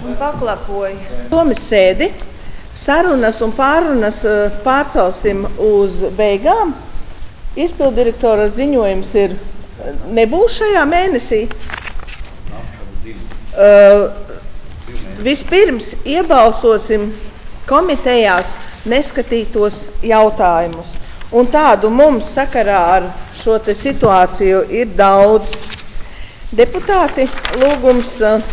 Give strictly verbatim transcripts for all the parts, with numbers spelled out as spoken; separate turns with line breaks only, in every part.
un paklapoju.
Domas sēdi, sarunas un pārunas pārcelsim uz beigām. Izpildirektora ziņojums ir nebūs šajā mēnesī. Uh, vispirms iebalsosim komitejās neskatītos jautājumus. Un tādu mums sakarā ar šo te situāciju ir daudz. Deputāti, lūgums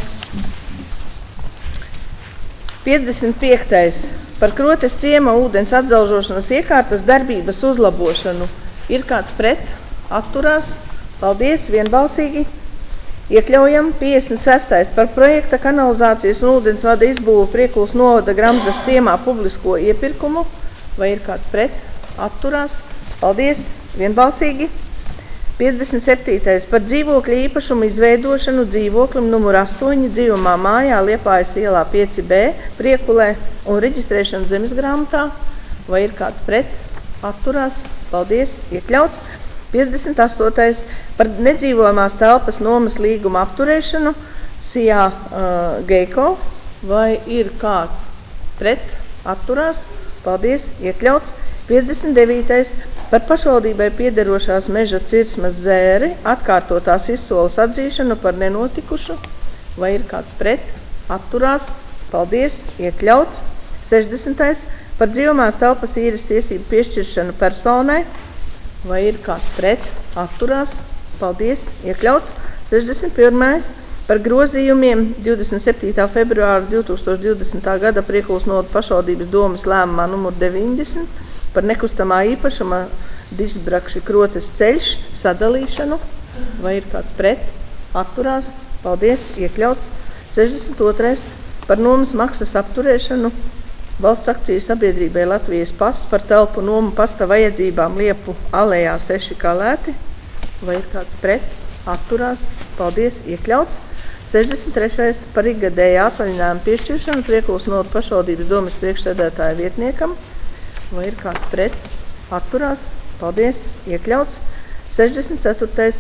piecdesmit piektais par Krotes ciema ūdens atdzaužošanas iekārtas darbības uzlabošanu. Ir kāds pret? Atturās? Paldies, vienbalsīgi. Iekļaujam piecdesmit sestais par projekta kanalizācijas un ūdensvada izbūvu Priekulas novada Grambdas ciemā publisko iepirkumu. Vai ir kāds pret? Atturās? Paldies, vienbalsīgi. piecdesmit septītais par dzīvokļa īpašumu izveidošanu dzīvoklim numur astoņi dzīvumā mājā Liepājas ielā pieci B Priekulē un reģistrēšanu zemes grāmatā. Vai ir kāds pret? Atturās? Paldies, iekļauts. piecdesmit astotais par nedzīvojamās telpas nomas līguma apturēšanu Sijā uh, Geiko. Vai ir kāds pret? Atturās? Paldies, iekļauts. piecdesmit devītais par pašvaldībai piederošās meža cirsmas zēri atkārtotās izsoles atzīšanu par nenotikušu. Vai ir kāds pret? Atturās? Paldies, iekļauts. sešdesmitais par dzīvumās telpas īres tiesību piešķiršanu personai. Vai ir kāds pret? Atturās? Paldies, iekļauts. sešdesmit pirmais par grozījumiem divdesmit septītā februāra divtūkstoš divdesmitā gada Priekulas novada pašvaldības domes lēmumā numur deviņdesmit par nekustamā īpašuma Dižbrakši Krotes ceļš sadalīšanu. Vai ir kāds pret? Atturās? Paldies, iekļauts. sešdesmit otrais par nomas maksas apturēšanu valsts akciju sabiedrībai Latvijas pasts par telpu nomu pasta vajadzībām Liepu alejā seši Kalēti. Vai ir kāds pret? Atturās? Paldies, iekļauts. sešdesmit trešais par ikgadēju atvaļinājumu piešķiršanu Priekulas novada pašvaldības domes priekšsēdētāja vietniekam. Vai ir kāds pret? Atturās? Paldies, iekļauts. sešdesmit ceturtais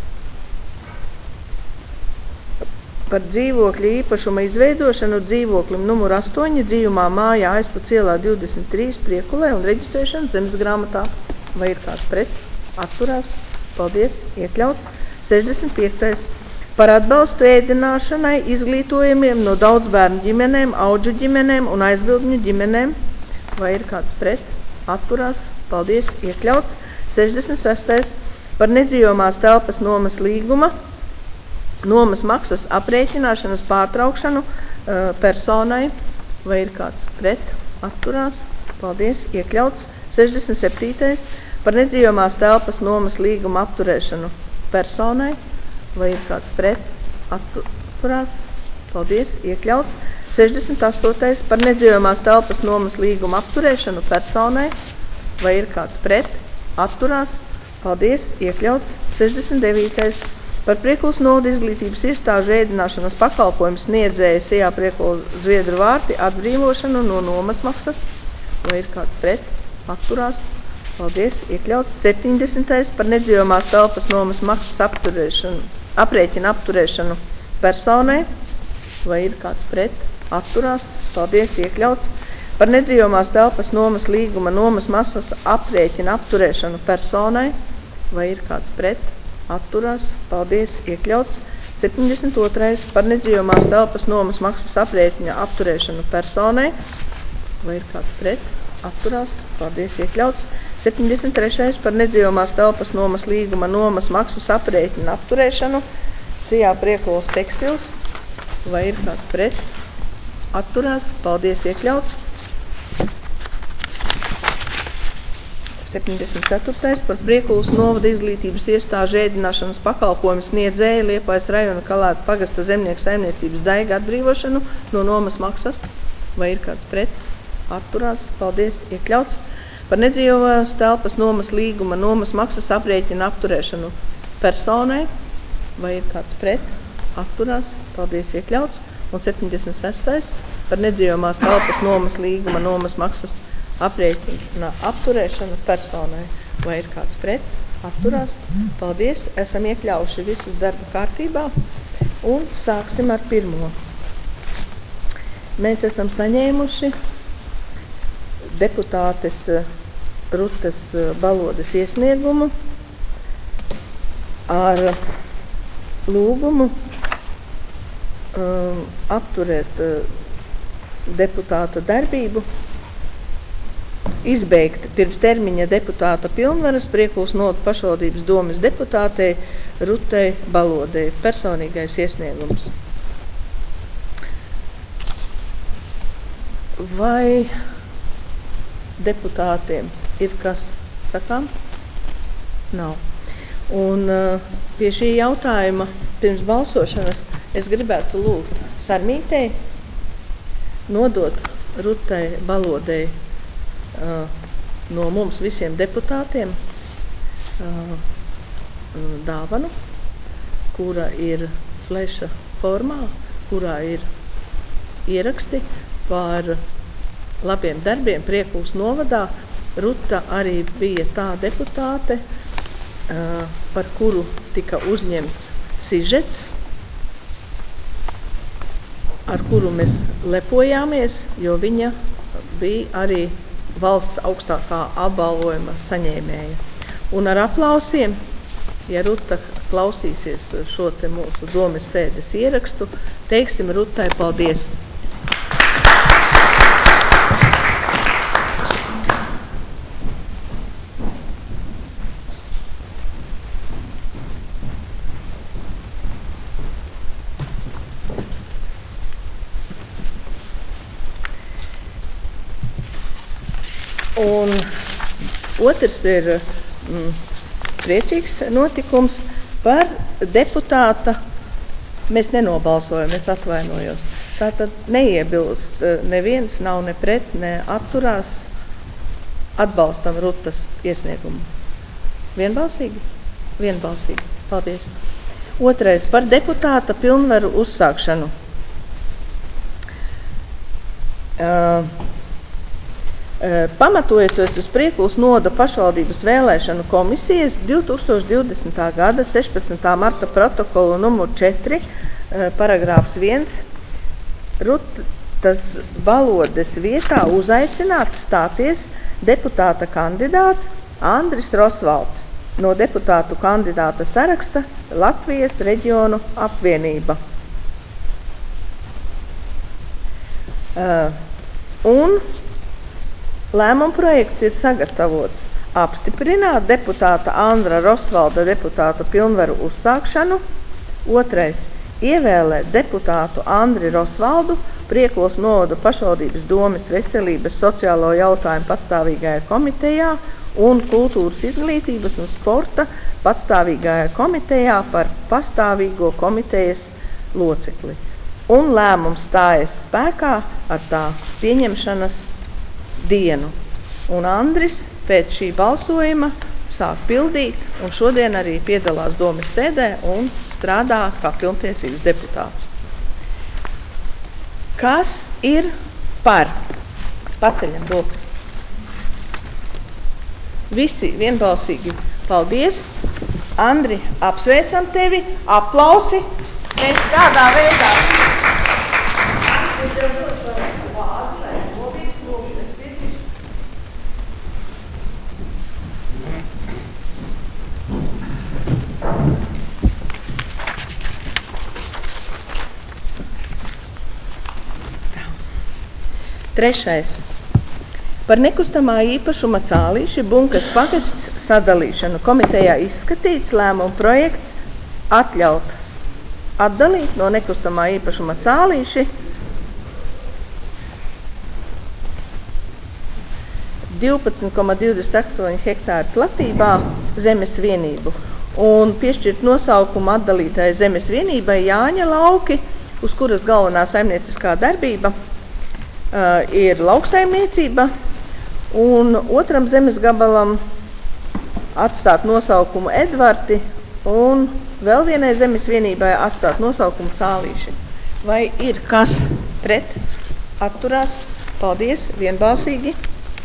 par dzīvokļa īpašuma izveidošanu dzīvoklim numur astoņi dzīvumā mājā Aizpuc ielā divdesmit trīs Priekulē un reģistrēšanu zemes grāmatā. Vai ir kāds pret? Atturās? Paldies, iekļauts. sešdesmit piektais par atbalstu ēdināšanai izglītojumiem no daudzbērnu ģimenēm, audžu ģimenēm un aizbildņu ģimenēm. Vai ir kāds pret? Atturās? Paldies, iekļauts. sešdesmit sestais par nedzīvojamās telpas nomas līguma nomas maksas aprēķināšanas pārtraukšanu uh, personai. Vai ir kāds pret? Atturās? Paldies, iekļauts. sešdesmit septītais par nedzīvojamās telpas nomas līguma apturēšanu personai. Vai ir kāds pret? Atturās? Paldies, iekļauts. sešdesmit astotais par nedzīvojamās telpas nomas līguma apturēšanu personai. Vai ir kāds pret? Atturās? Paldies, iekļauts. sešdesmit devītais par Priekulas novada izglītības iestāžu ēdināšanas pakalpojumu sniedzēja Sijā Priekula Zviedru vārti atbrīvošanu no nomas maksas. Vai ir kāds pret? Atturās? Paldies, iekļauts. septiņdesmitais par nedzīvojamās telpas nomas maksas apturēšanu, aprēķina apturēšanu personai. Vai ir kāds pret? Atturās? Paldies, iekļauts. Par nedzīvojamās telpas nomas līguma nomas maksas aprēķina apturēšanu personai. Vai ir kāds pret? Atturās? Paldies, iekļauts. septiņdesmit otrais par nedzīvojamās telpas nomas maksas aprēķina apturēšanu personai. Vai ir kāds pret? Atturās? Paldies, iekļauts. septiņdesmit trešais par nedzīvojamās telpas nomas līguma nomas maksas aprēķina apturēšanu Sijā Priekulas tekstils. Vai ir kāds pret? Atturās? Paldies, iekļauts. septiņdesmit ceturtais par Priekulas novada izglītības iestāžu ēdināšanas pakalpojumu sniedzēja Liepājas rajona Kalētu pagasta zemnieku saimniecības Daiga atbrīvošanu no nomas maksas. Vai ir kāds pret? Atturās? Paldies, iekļauts. Par nedzīvojamās telpas nomas līguma nomas maksas aprēķina apturēšanu personai. Vai ir kāds pret? Atturās? Paldies, iekļauts. Un septiņdesmit sestais par nedzīvojamās telpas nomas līguma nomas maksas aprēķina apturēšanu personai. Vai ir kāds pret? Atturās? Paldies, esam iekļauši visus darba kārtībā un sāksim ar pirmo. mēs esam saņēmuši deputātes Rutas Balodes iesniegumu ar lūgumu um, apturēt uh, deputāta darbību, izbeigt pirms termiņa deputāta pilnvaras Priekulas novadas pašvaldības domes deputātei Rutai Balodei. Personīgais iesniegums. Vai deputātiem ir kas sakāms? Nav. Un uh, pie šī jautājuma pirms balsošanas es gribētu lūgt Sarmītei nodot Rutai Balodei uh, no mums visiem deputātiem uh, dāvanu, kura ir fleša formā, kurā ir ieraksti par labiem darbiem Priekulas novadā. Ruta arī bija tā deputāte, uh, par kuru tika uzņemts sižets, ar kuru mēs lepojāmies, jo viņa bija arī valsts augstākā apbalvojuma saņēmēja. Un ar aplausiem, ja Ruta klausīsies šo te mūsu domes sēdes ierakstu, teiksim Rutai paldies. Un otrs ir mm, priecīgs notikums par deputāta. Mēs nenobalsojam, es atvainojos. Tātad neiebilst neviens, nav ne pret, ne atturās. Atbalstam Rutas iesniegumu. Vienbalsīgi? Vienbalsīgi. Paldies. Otrais par deputāta pilnvaru uzsākšanu. Uh, Pamatojoties uz Priekulas novada pašvaldības vēlēšanu komisijas divi tūkstoši divdesmitā gada sešpadsmitā marta protokolu numur četri, paragrāfs viens, Rutas Balodes vietā uzaicināts stāties deputāta kandidāts Andris Rosvalds no deputātu kandidāta saraksta Latvijas reģionu apvienība. Uh, un lēmuma projekts ir sagatavots apstiprināt deputāta Andra Rosvalda deputātu pilnvaru uzsākšanu. Otrais – ievēlēt deputātu Andri Rosvaldu Priekulas novada pašvaldības domes veselības sociālo jautājumu patstāvīgajā komitejā un kultūras izglītības un sporta patstāvīgajā komitejā par pastāvīgo komitejas locekli. Un lēmums stājas spēkā ar tā pieņemšanas dienu. Un Andris pēc šī balsojuma sāk pildīt un šodien arī piedalās domes sēdē un strādā kā pilntiesīgs deputāts. Kas ir par? Paceļam rokas. Visi vienbalsīgi paldies. Andri, apsveicam tevi, aplausi. Mēs tādā veidā. Es tev došu vēl vāzi, lai nobīgs, nobīgs, es piedīšu. Trešais. Par nekustamā īpašuma cālīši Bunkas pagasts sadalīšanu komitejā izskatīts lēmuma projekts atļaut atdalīt no nekustamā īpašuma cālīši divpadsmit komats divdesmit astoņi hektāru platībā zemes vienību un piešķirt nosaukumu atdalītāji zemes vienībai Jāņa lauki, uz kuras galvenā saimnieciskā darbība uh, ir lauksaimniecība, un otram zemes gabalam atstāt nosaukumu Edvarti un vēl vienai zemes vienībai atstāt nosaukumu Cālīši. Vai ir kas pret? Atturās? Paldies, vienbalsīgi.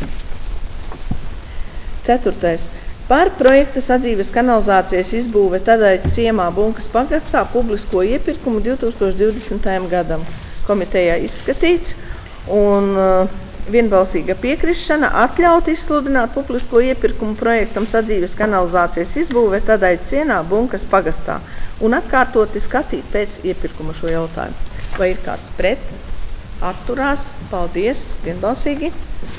Ceturtais. Par projekta sadzīves kanalizācijas izbūve tādai ciemā Bunkas pagastā publisko iepirkumu divi tūkstoši divdesmitajam gadam. komitejā izskatīts, un uh, vienbalsīga piekrišana atļaut izsludināt publisko iepirkumu projektam sadzīves kanalizācijas izbūve tādai cienā Bunkas pagastā un atkārtoti skatīt pēc iepirkuma šo jautājumu. Vai ir kāds pret? Atturās? Paldies, vienbalsīgi.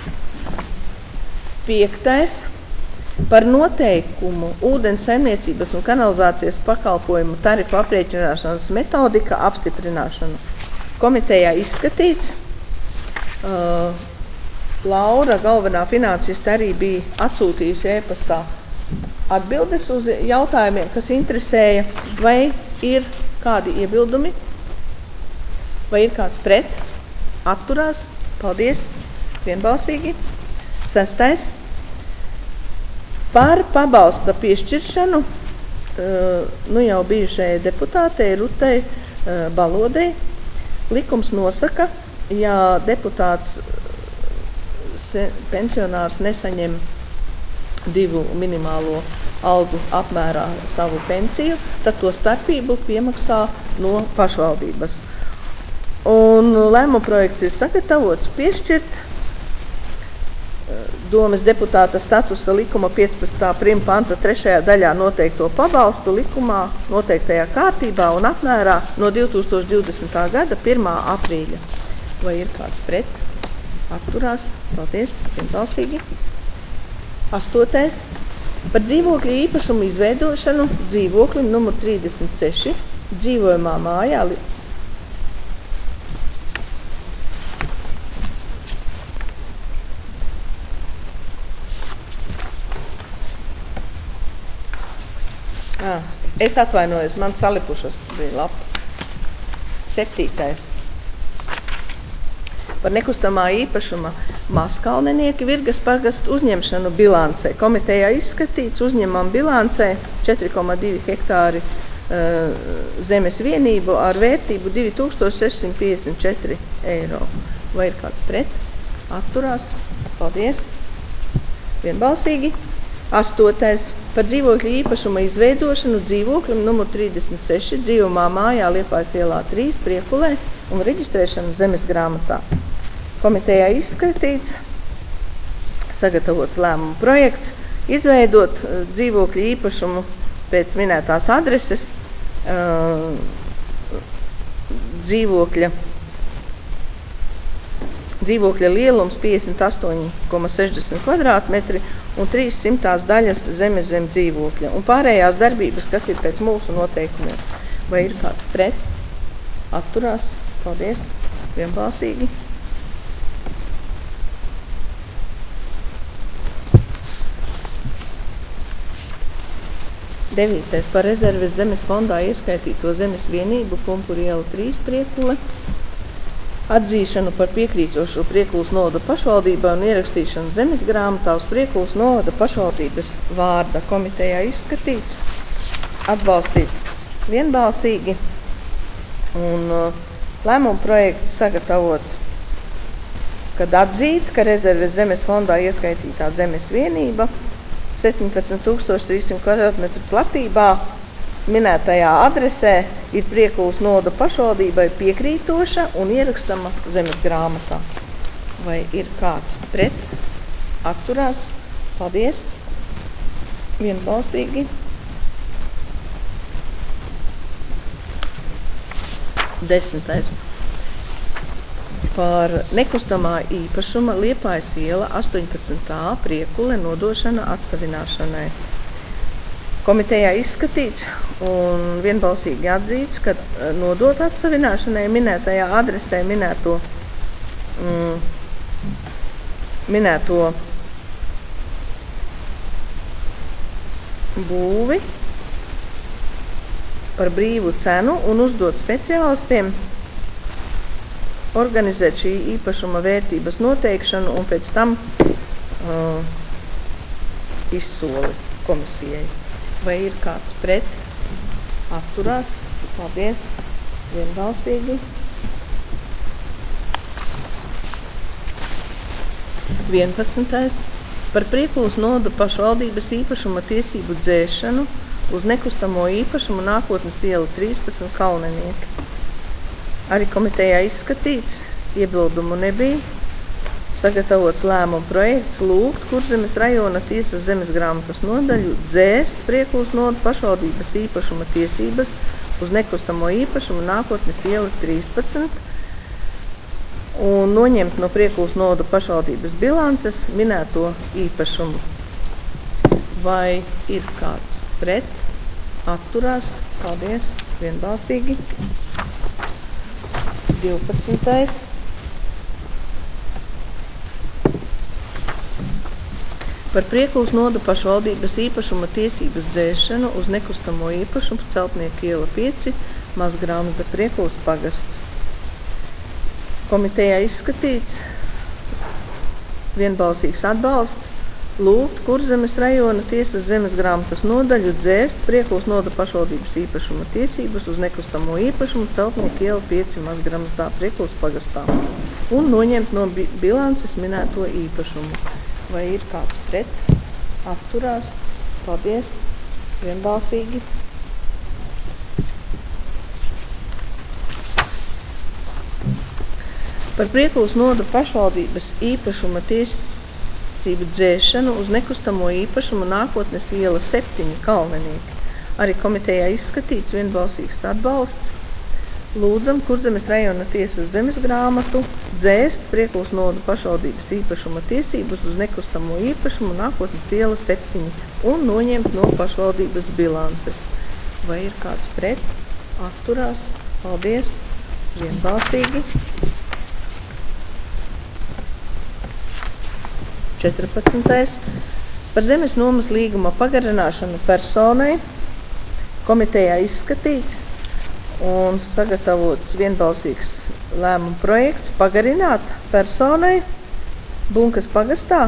Piektais. Par noteikumu ūdens saimniecības un kanalizācijas pakalpojumu tarifu aprēķināšanas metodika apstiprināšanu. Komitejā izskatīts. Uh, Laura, galvenā finansista, arī bija atsūtījusi e-pastā atbildes uz jautājumiem, kas interesēja, vai ir kādi iebildumi, vai ir kāds pret, atturās, paldies, vienbalsīgi. Sestais. Par pabalsta piešķiršanu nu jau bijušajai deputātei Rutai Balodei likums nosaka, ja deputāts pensionārs nesaņem divu minimālo algu apmērā savu pensiju, tad to starpību piemaksā no pašvaldības. Un lēmuma projekts ir sagatavots piešķirt Domes deputāta statusa likuma piecpadsmitā prima panta trešajā daļā noteikto pabalstu likumā noteiktajā kārtībā un apmērā no divi tūkstoši divdesmitā gada pirmā aprīļa. Vai ir kāds pret? Atturās. Paldies. Vienbalsīgi. Astotais. Par dzīvokļu īpašumu izveidošanu dzīvoklim numur trīsdesmit seši dzīvojamā mājā. Ah, es atvainojos, man salipušas bija lapas. Septītais. Par nekustamā īpašuma Maskalnenieki Virgas pagasts uzņemšanu bilancē. Komitejā izskatīts uzņemam bilancē četri koma divi hektāri uh, zemes vienību ar vērtību divi tūkstoši sešsimt piecdesmit četri eiro. Vai ir kāds pret? Atturās. Paldies. Vienbalsīgi. Astotais. Par dzīvokļu īpašuma izveidošanu dzīvoklim numur trīsdesmit seši dzīvamā mājā Liepājas ielā trīs Priekulē un reģistrēšanu zemes grāmatā. Komitejā izskatīts, sagatavots lēmuma projekts, izveidot dzīvokļu īpašumu pēc minētās adreses, uh, dzīvokļa, dzīvokļa lielums piecdesmit astoņi koma sešdesmit kvadrātmetri un trīs simtās daļas zemes zem dzīvokļa un pārējās darbības, kas ir pēc mūsu noteikumiem. Vai ir kāds pret? Atturās? Paldies. Vienbalsīgi. Devītais. Par rezerves zemes fondā ieskaitīto zemes vienību Pumpuru iela trīs Priekule. Atzīšanu par piekrītošo Priekulas novada pašvaldībā un ierakstīšanu zemes grāmatā uz Priekulas novada pašvaldības vārda. Komitejā izskatīts, atbalstīts vienbalsīgi un uh, lēmuma projekts sagatavots, kad atzīt, ka rezerves zemes fondā ieskaitītā zemes vienība septiņpadsmit tūkstoši trīs simti kvadrātmetru platībā minētajā adresē ir Priekulas novada pašvaldībai piekrītoša un ierakstama zemes grāmatā. Vai ir kāds pret? Atturās? Paldies. Vienbalsīgi. Desmitais. Par nekustamā īpašuma Liepājas iela astoņpadsmit A Priekule nodošana atsavināšanai. Komitejā izskatīts un vienbalsīgi atzīts, ka nodot atsavināšanai minētajā adresē minēto, mm, minēto būvi par brīvu cenu un uzdot speciālistiem organizēt šī īpašuma vērtības noteikšanu un pēc tam uh, izsoli komisijai. Vai ir kāds pret? Atturās? Paldies. Vienbalsīgi. vienpadsmitais. Par Priekulas novada pašvaldības īpašuma tiesību dzēšanu uz nekustamo īpašumu Nākotnes iela trīspadsmit Kalnenieki. Arī komitejā izskatīts, iebildumu nebija. Sagatavots lēmuma projekts lūgt Kurzemes rajona tiesas zemesgrāmatas nodaļu dzēst Priekulas nodu pašvaldības īpašuma tiesības uz nekustamo īpašumu Nākotnes iela trīspadsmit un noņemt no Priekulas nodu pašvaldības bilances minēto īpašumu. Vai ir kāds pret? Atturās? Paldies! Vienbalsīgi. divpadsmitais. Par Priekulas nodu pašvaldības īpašuma tiesības dzēšanu uz nekustamo īpašumu Celtnieku iela pieci, Mazgrāmata, Priekulas pagasts. Komitejā izskatīts, vienbalsīgs atbalsts, lūgt Kurzemes rajona tiesas zemesgrāmatas nodaļu dzēst Priekulas nodu pašvaldības īpašuma tiesības uz nekustamo īpašumu Celtnieku iela pieci, Mazgrāmatā, Priekulas pagastā un noņemt no bi- bilances minēto īpašumu. Vai ir kāds pret? Atturās? Paldies! Vienbalsīgi. Par Priekulas nodu pašvaldības īpašuma tiesību dzēšanu uz nekustamo īpašumu Nākotnes iela septiņi, Kalnenieki. Arī komitejā izskatīts, vienbalsīgs atbalsts. Lūdzam Kurzemes rajona tiesas zemesgrāmatu dzēst Priekulas nodu pašvaldības īpašuma tiesības uz nekustamo īpašumu Nākotnes iela septiņi un noņemt no pašvaldības bilances. Vai ir kāds pret? Atturās? Paldies! Vienbalsīgi. četrpadsmitais. Par zemes nomas līguma pagarināšanu personai komitejā izskatīts un sagatavots vienbalsīgs lēmuma projekts pagarināt personai Bunkas pagastā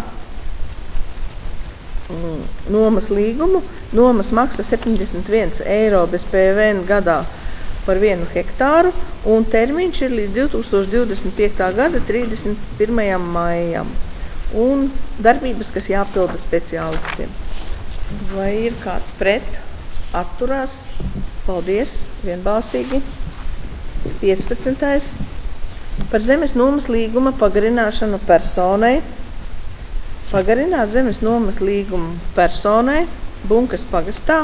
nomas līgumu. Nomas maksa septiņdesmit viens eiro bez P V N gadā par vienu hektāru un termiņš ir līdz divi tūkstoši divdesmit piektā gada trīsdesmit pirmajam maijam. Un darbības, kas jāpilda speciālistiem. Vai ir kāds pret? Atturās? Paldies! Vienbalsīgi. piecpadsmitais. Par zemes nomas līguma pagarināšanu personai. Pagarināt zemes nomas līgumu personai Bunkas pagastā.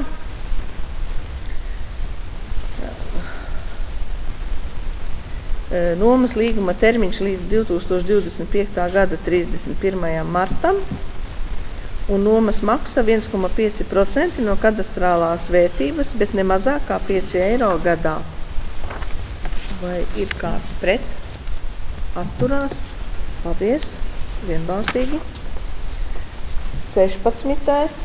Nomas līguma termiņš līdz divi tūkstoši divdesmit piektā gada trīsdesmit pirmajam martam un nomas maksa viens komats pieci procenti no kadastrālās vērtības, bet ne mazāk kā pieci eiro gadā. Vai ir kāds pret? Atturās? Paldies! Vienbalsīgi. sešpadsmitais.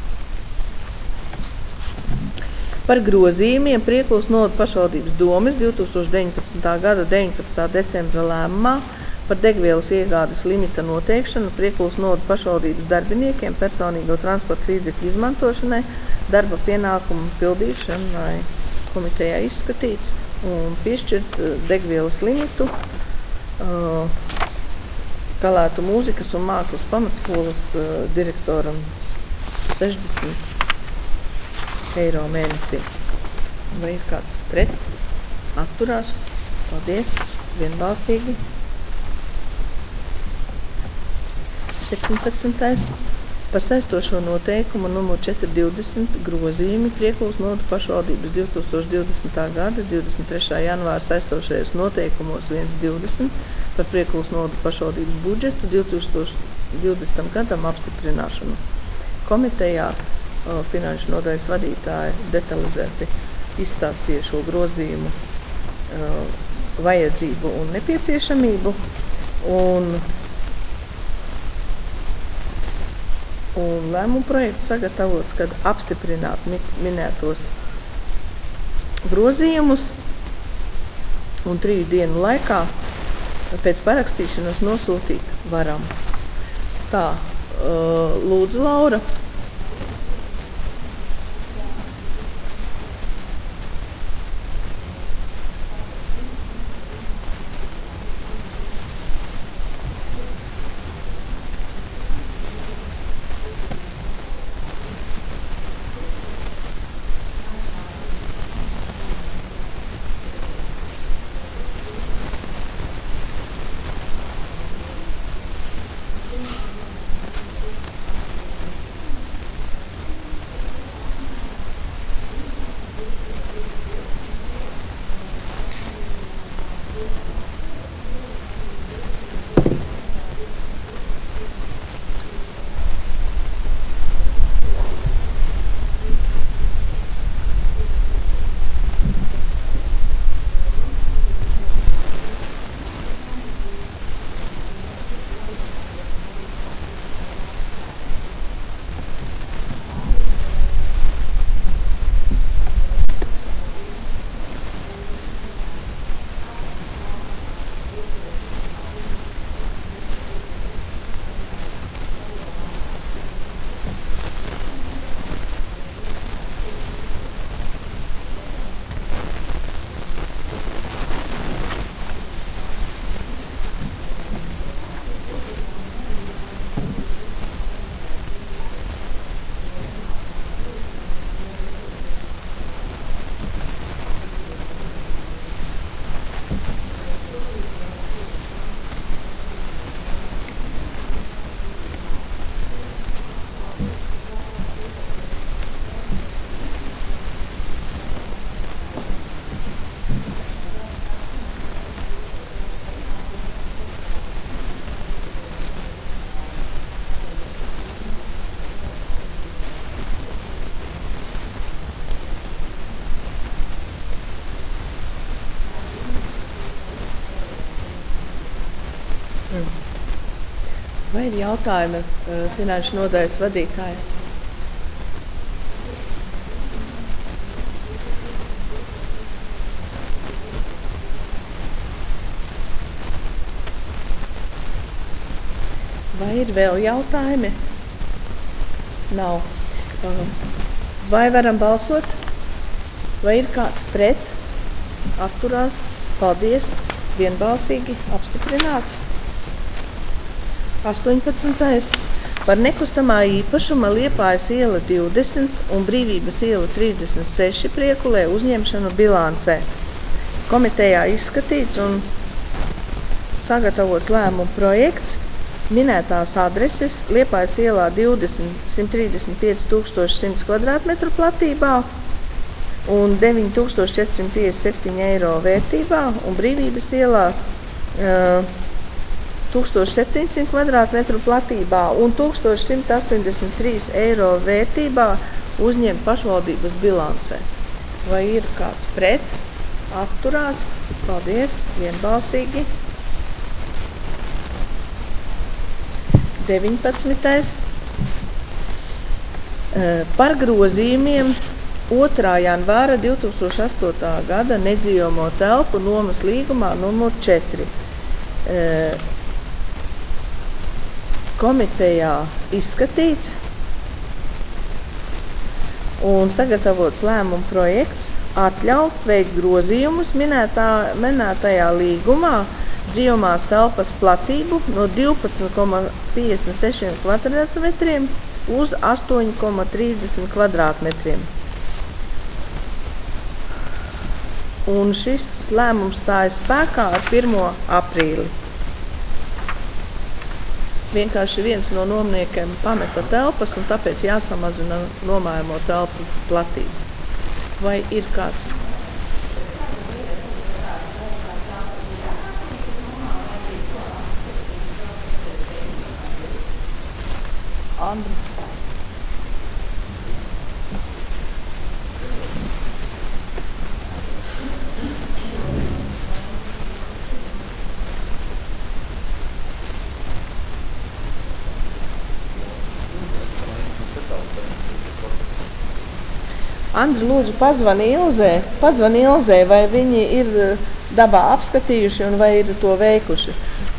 Par grozījumiem Priekulas nodu pašvaldības domes divi tūkstoši deviņpadsmitā gada deviņpadsmitā decembra lēmumā par degvielas iegādes limita noteikšanu Priekulas nodu pašvaldības darbiniekiem personīgo transporta līdzekļu izmantošanai, darba pienākumu pildīšanai komitejā izskatīts un piešķirt degvielas limitu uh, Kalētu mūzikas un mākslas pamatskolas uh, direktoram sešdesmit eiro mēnesī. Vai ir kāds pret? Atturās? Paldies! Vienbalsīgi. septiņpadsmitais. Par saistošo noteikumu numur četri divdesmit grozījumi Priekulas nodu pašvaldības divi tūkstoši divdesmitā gada divdesmit trešā janvāra saistošajos noteikumos viens divdesmit par Priekulas nodu pašvaldības budžetu divi tūkstoši divdesmitam gadam apstiprināšanu. Komitejā o, finanšu nodaļas vadītāji detalizēti izstāstīja šo grozījumu o, vajadzību un nepieciešamību un Un lēmuma projekts sagatavots, kad apstiprināt minētos grozījumus un triju dienu laikā pēc parakstīšanas nosūtīt varam. Tā, lūdzu, Laura. Mm. Vai ir jautājumi uh, finanšu nodaļas vadītāji? Vai ir vēl jautājumi? Nav. Vai varam balsot? Vai ir kāds pret? Atturās? Paldies. Vienbalsīgi apstiprināts. astoņpadsmitais Par nekustamā īpašuma Liepājas iela divdesmit un Brīvības iela trīsdesmit seši Priekulē uzņemšanu bilancē. Komitejā izskatīts un sagatavots lēmumu projekts. Minētās adreses Liepājas ielā divdesmit simt trīsdesmit pieci tūkstoši simts kvadrātmetru platībā un deviņi tūkstoši četri simt piecdesmit septiņi eiro vērtībā un Brīvības ielā uh, tūkstoš septiņsimt kvadrātmetru platībā un tūkstoš simt astoņdesmit trīs eiro vērtībā uzņemt pašvaldības bilancē. Vai ir kāds pret? Atturās? Paldies, vienbalsīgi. deviņpadsmitais Par grozījumiem otrā janvāra divtūkstoš astotā gada nedzīvojamo telpu nomas līgumā numur četri. Komitejā izskatīts un sagatavots lēmumu projekts atļaut veikt grozījumus minētā, minētajā līgumā dzīvomās telpas platību no divpadsmit koma piecdesmit seši kvadrātmetriem uz astoņi koma trīsdesmit kvadrātmetriem. Un šis lēmums stājas spēkā ar pirmo aprīli. Vienkārši viens no nomniekiem pameta telpas un tāpēc jāsamazina nomājamo telpu platību. Vai ir kāds? Andri. Andri, lūdzu, pazvani Ilzē, pazvani Ilzē, vai viņi ir dabā apskatījuši un vai ir to veikuši.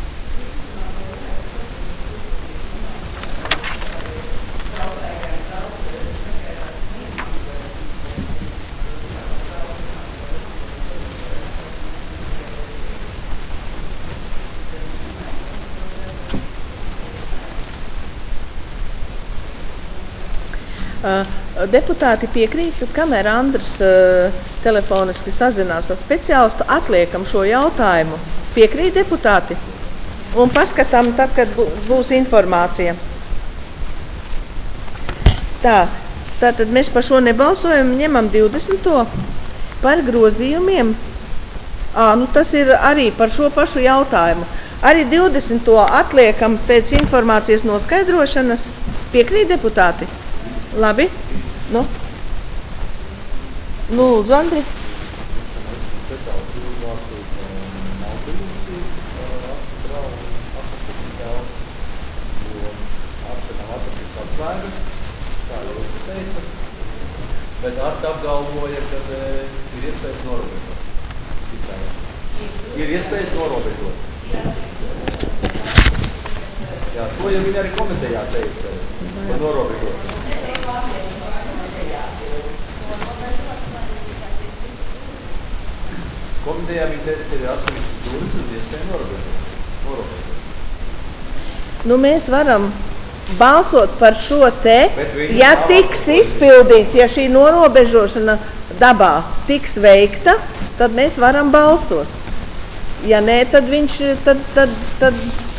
Deputāti piekrīt, ka kamēr Andris uh, telefoniski sazinās ar speciālistu, atliekam šo jautājumu. Piekrīt deputāti? Un paskatām tad, kad būs informācija. Tā, tātad mēs par šo nebalsojam, ņemam divdesmito par grozījumiem. Ā, nu tas ir arī par šo pašu jautājumu. Arī divdesmito atliekam pēc informācijas noskaidrošanas. Piekrīt deputāti? Labi. Nu, nu lūdzu, Andri.
Bet Arta apgalvoja, ka ir iespējas norobežot. Ir iespējas norobežot. Jā, to jau viņi arī komitejā teica, ka norobežot. Komitejā viņi teica, ka ir atsevišķi durvis un iespēja norobežot.
Nu, mēs varam balsot par šo te, ja tiks izpildīts, ja šī norobežošana dabā tiks veikta, tad mēs varam balsot. Ja nē, tad viņš, tad, tad, tad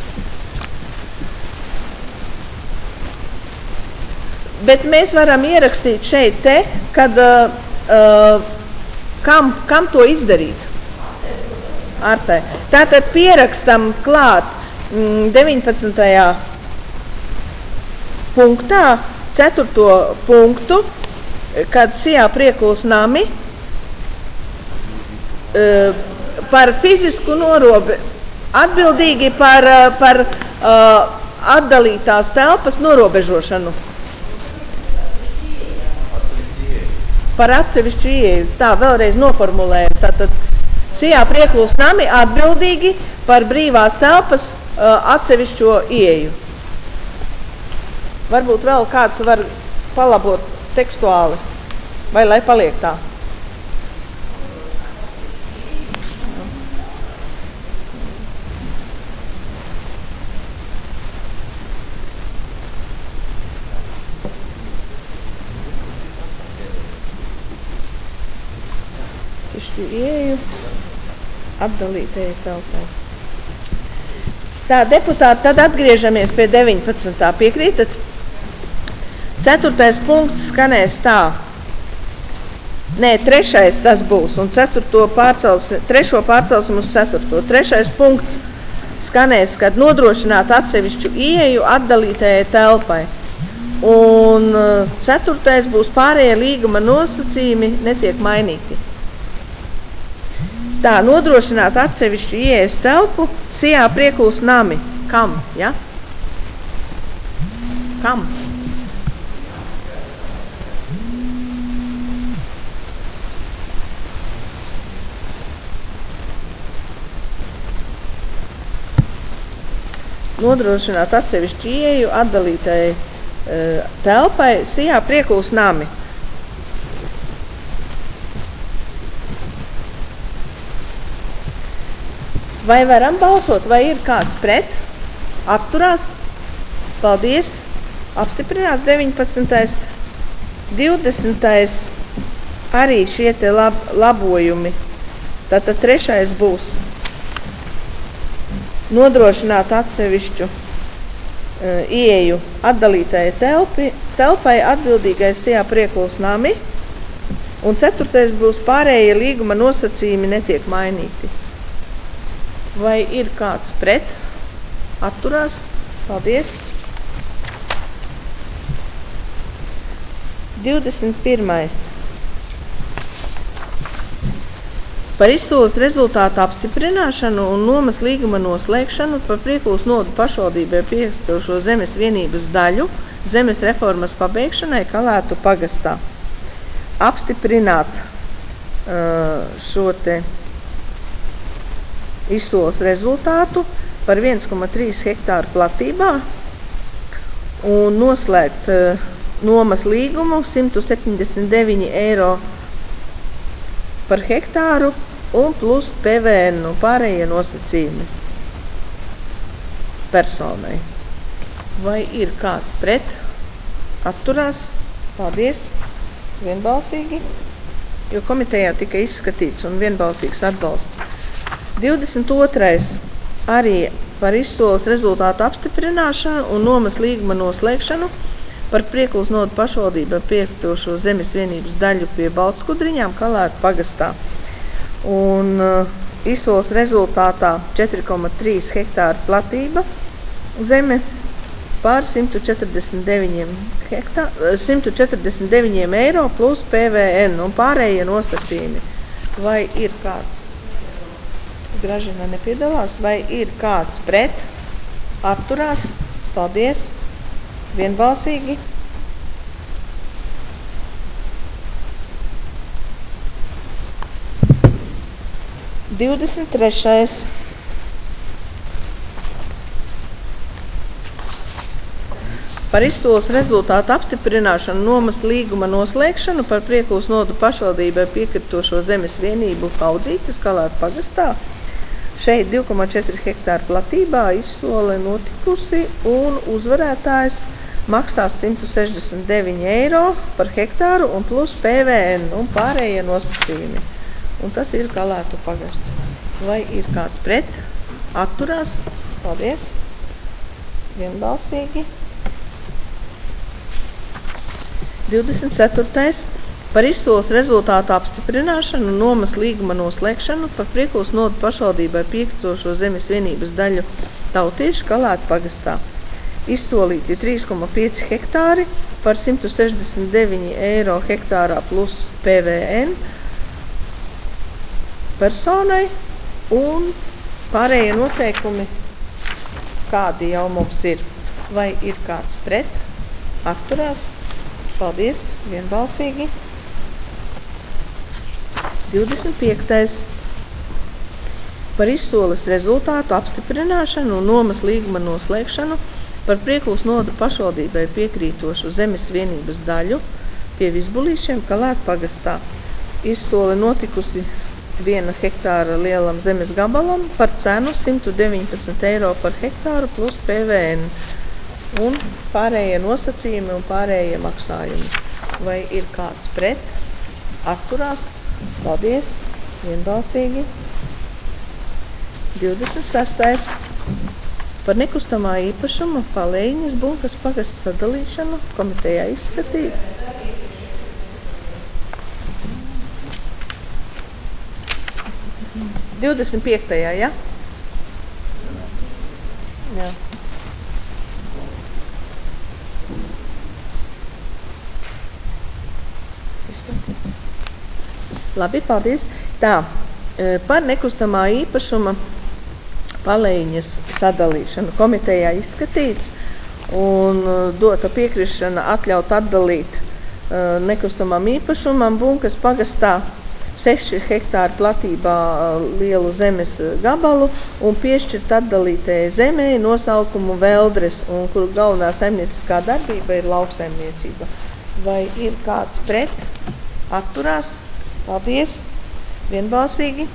bet mēs varam ierakstīt šeit te, kad uh, kam, kam to izdarīt. Artai. Tātad pierakstam klāt mm, deviņpadsmitajā punktā, ceturto punktu, kad Sijā Priekulas nami uh, par fizisku norobe, atbildīgi par, par uh, atdalītās telpas norobežošanu. Par atsevišķu ieeju. Tā, vēlreiz noformulējam. Tātad Sijā Priekulas nami atbildīgi par brīvās telpas uh, atsevišķo ieeju. Varbūt vēl kāds var palabot tekstuāli, vai lai paliek tā? Cišķu ieeju atdalītajai telpai. Tā, deputāti, tad atgriežamies pie deviņpadsmitā. Piekrītat? Ceturtais punkts skanēs tā. Nē, trešais tas būs, un ceturto pārcelsim, trešo pārcelsim uz ceturto. Trešais punkts skanēs, kad nodrošināt atsevišķu ieeju atdalītajai telpai. Un ceturtais būs pārējie līguma nosacījumi netiek mainīti. Tā, nodrošināt atsevišķu ieejas telpu Sijā Priekulas nami. Kam, ja? Kam? Nodrošināt atsevišķu ieeju atdalītai e, telpai Sijā Priekulas nami. Vai varam balsot, vai ir kāds pret? Atturās? Paldies. Apstiprinās deviņpadsmitais. divdesmitais arī šie te lab, labojumi. Tātad trešais būs nodrošināt atsevišķu uh, ieeju atdalītajai telpi, telpai atbildīgais Sijā Priekulas nami. Un ceturtais būs pārējie līguma nosacījumi netiek mainīti. Vai ir kāds pret? Atturās? Paldies. divdesmit pirmais. Par izsoles rezultātu apstiprināšanu un nomas līguma noslēgšanu par Priekulas nodu pašvaldībai piekļuvušo zemes vienības daļu zemes reformas pabeigšanai Kalētu pagastā. Apstiprināt uh, šo te izsoles rezultātu par viens koma trīs hektāru platībā un noslēgt uh, nomas līgumu simt septiņdesmit deviņi eiro par hektāru un plus P V N un pārējie nosacījumi personai. Vai ir kāds pret? Atturās? Paldies. Vienbalsīgi, jo komitejā tika izskatīts un vienbalsīgs atbalsts. divdesmit otrais. Arī par izsoles rezultātu apstiprināšanu un nomas līguma noslēgšanu par Priekulas nodu pašvaldībai piekļuvušo zemes vienības daļu pie Baltskudriņām Kalētu pagastā. Un uh, izsoles rezultātā četri koma trīs hektāru platība zeme pār simt četrdesmit deviņiem, hektā, simt četrdesmit deviņiem eiro plus P V N un pārējie nosacījumi. Vai ir kāds? Gražina nepiedalās. Vai ir kāds pret? Atturās? Paldies. Vienbalsīgi. divdesmit trešais. Par izsoles rezultātu apstiprināšanu nomas līguma noslēgšanu par Priekulas nodu pašvaldībai piekritošo zemes vienību Kaudzītes Kalētu pagastā. Šeit divi koma četri hektāru platībā izsole notikusi un uzvarētājs maksās simt sešdesmit deviņi eiro par hektāru un plus P V N un pārējie nosacījumi. Un tas ir Kalētu pagasts. Vai ir kāds pret? Atturās? Paldies. Vienbalsīgi. divdesmit ceturtais. Par izsoles rezultātu apstiprināšanu un nomas līguma noslēgšanu par Priekulas nodu pašvaldībai piekritošo zemes vienības daļu Tautieši Kalētu pagastā. Izsolīti trīs koma pieci hektāri par simt sešdesmit deviņi eiro hektārā plus P V N personai un Pārējie noteikumi, kādi jau mums ir, vai ir kāds pret, atturās, paldies, vienbalsīgi. divdesmit piektais Par izsoles rezultātu apstiprināšanu un nomas līguma noslēgšanu par Priekulas novada pašvaldībai piekrītošu zemes vienības daļu pie Vizbulīšiem Kalētu pagastā. Izsole notikusi viena hektāra lielam zemes gabalam par cenu simt deviņpadsmit eiro par hektāru plus P V N un pārējie nosacījumi un pārējie maksājumi. Vai ir kāds pret? Atturās? Paldies! Vienbalsīgi! divdesmit sestais Par nekustamā īpašuma Palējiņas Bunkas pagasta sadalīšanu komitejā izskatīt. divdesmit piektajā ja? Jā. Labi, paldies. Tā, par nekustamā īpašuma Palējiņas sadalīšanu komitejā izskatīts un dota piekrišana atļaut atdalīt uh, nekustamam īpašumam Bunkas pagastā seši hektāri platībā lielu zemes gabalu un piešķirt atdalītajai zemei nosaukumu Veldres, un kur galvenā saimnieciskā darbība ir lauksaimniecība. Vai ir kāds pret? Atturās? Paldies! Vienbalsīgi!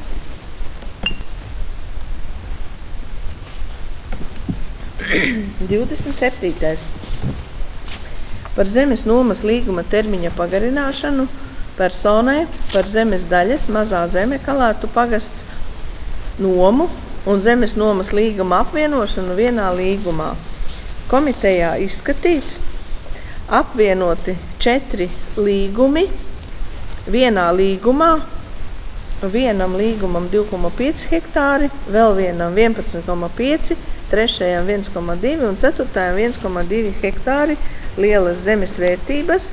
divdesmit septītais Par zemes nomas līguma termiņa pagarināšanu personai par zemes daļas Mazā Zeme Kalētu pagasts nomu un zemes nomas līguma apvienošanu vienā līgumā. Komitejā izskatīts apvienoti četri līgumi vienā līgumā, vienam līgumam divi koma pieci hektāri, vēl vienam vienpadsmit koma pieci, trešajam viens koma divi un ceturtajam viens koma divi hektāri lielas zemes vērtības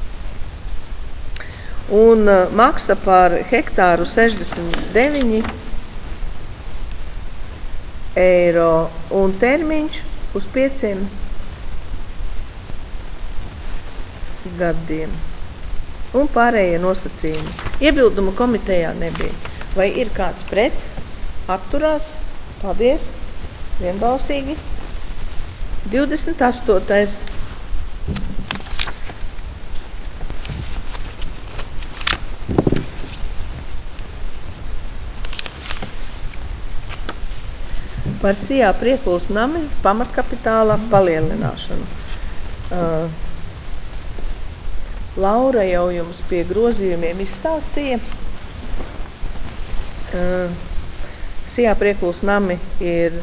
un maksa par hektāru sešdesmit deviņi eiro un termiņš uz pieciem gadiem un pārējie nosacījumi. Iebildumu komitejā nebija. Vai ir kāds pret? Atturās? Paldies! Vienbalsīgi. divdesmit astotais Par Sijā Priekulas nami pamatkapitāla palielināšanu. Uh, Laura jau jums pie grozījumiem izstāstīja. Uh, Sijā Priekulas nami ir,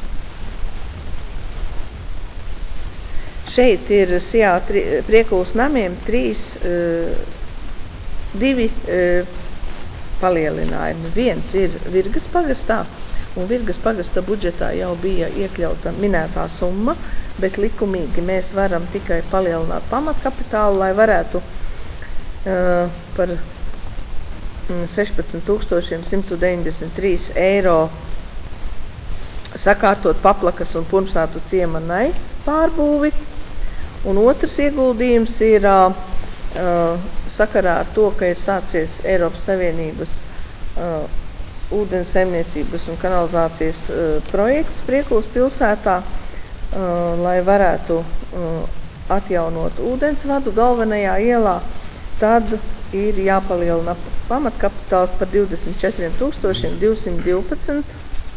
šeit ir Sijā Priekulas namiem trīs, uh, divi uh, palielinājumi. Viens ir Virgas pagastā, un Virgas pagasta budžetā jau bija iekļauta minētā summa, bet likumīgi mēs varam tikai palielināt pamatkapitālu, lai varētu uh, par sešpadsmit tūkstoši simt deviņdesmit trīs eiro sakārtot Paplakas un Purmsātu ciemanai pārbūvi. Un otrs ieguldījums ir uh, sakarā ar to, ka ir sācies Eiropas Savienības uh, ūdens saimniecības un kanalizācijas uh, projekts Priekulas pilsētā, uh, lai varētu uh, atjaunot ūdensvadu galvenajā ielā, tad ir jāpalielina pamatkapitāls par divdesmit četriem tūkstošiem divsimt divpadsmit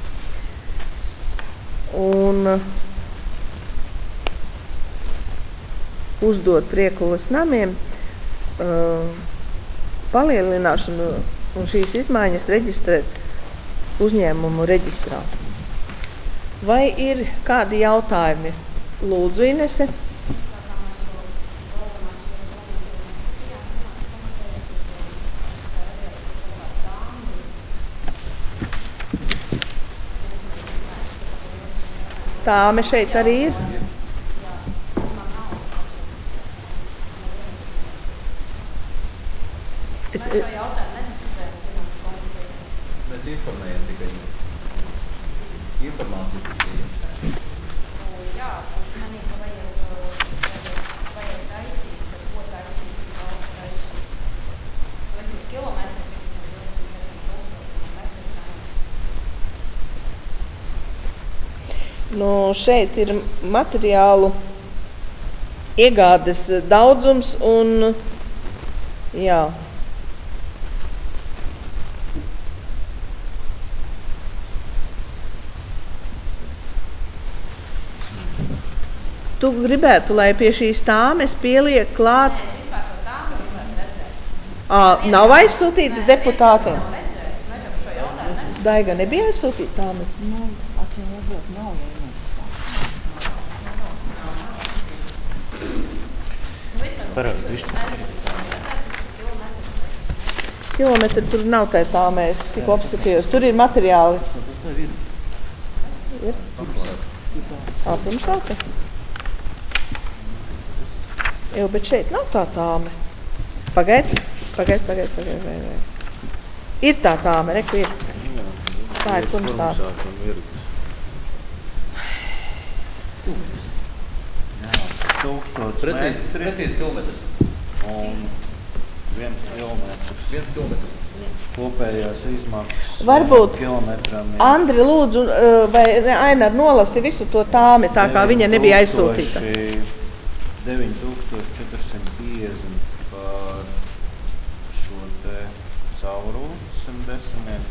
un uh, uzdot Priekulas namiem uh, palielināšanu un šīs izmaiņas reģistrēt uzņēmumu reģistrā. Vai ir kādi jautājumi? Lūdzu, Inese. Tāme šeit arī ir. Es,
Mēs informējam tikai. informācija par pieejam.
Jā, manī, ka vajag, vajag taisīt, tad ko taisīt, valsts taisīt. To es tur kilometru, cik tam divsimt tūkstoši metru saņem.
Nu, šeit ir materiālu iegādes daudzums un, jā. Tu gribētu, lai pie šīs tāmes pieliek klāt?
Nē, es vispār to tāmu gribētu redzēt.
Ā, nav aizsūtīta deputātiem?
Nav redzēt, mēs jau šo jautājumu redzēt.
Daiga, nebija aizsūtīta tāme?
Nu, acīm redzot, nav, ja mēs
Parādi,
visu.
Kilometri tur nav tā tāmē, es tikko apskatījos. Tur ir materiāli. Ir? Ā, pirmsāka? Jau, bet šeit nav tā tāme. Pagaid, pagaid, pagaid, pagaid, pagaid. Ir tā tāme, reku ir. Tā ir pirmsāka.
Tūkstots
Precīzi,
metri
precīzi kilometrs.
un viens kilometrs.
Viens kilometrs.
Kopējās izmaksas
Varbūt,
kilometram ir
Andri, lūdzu, vai Ainar nolasi visu to tāmi, tā kā viņa nebija aizsūtīta.
deviņi tūkstoši četri simti piecdesmit par šo te caurumu simt desmit,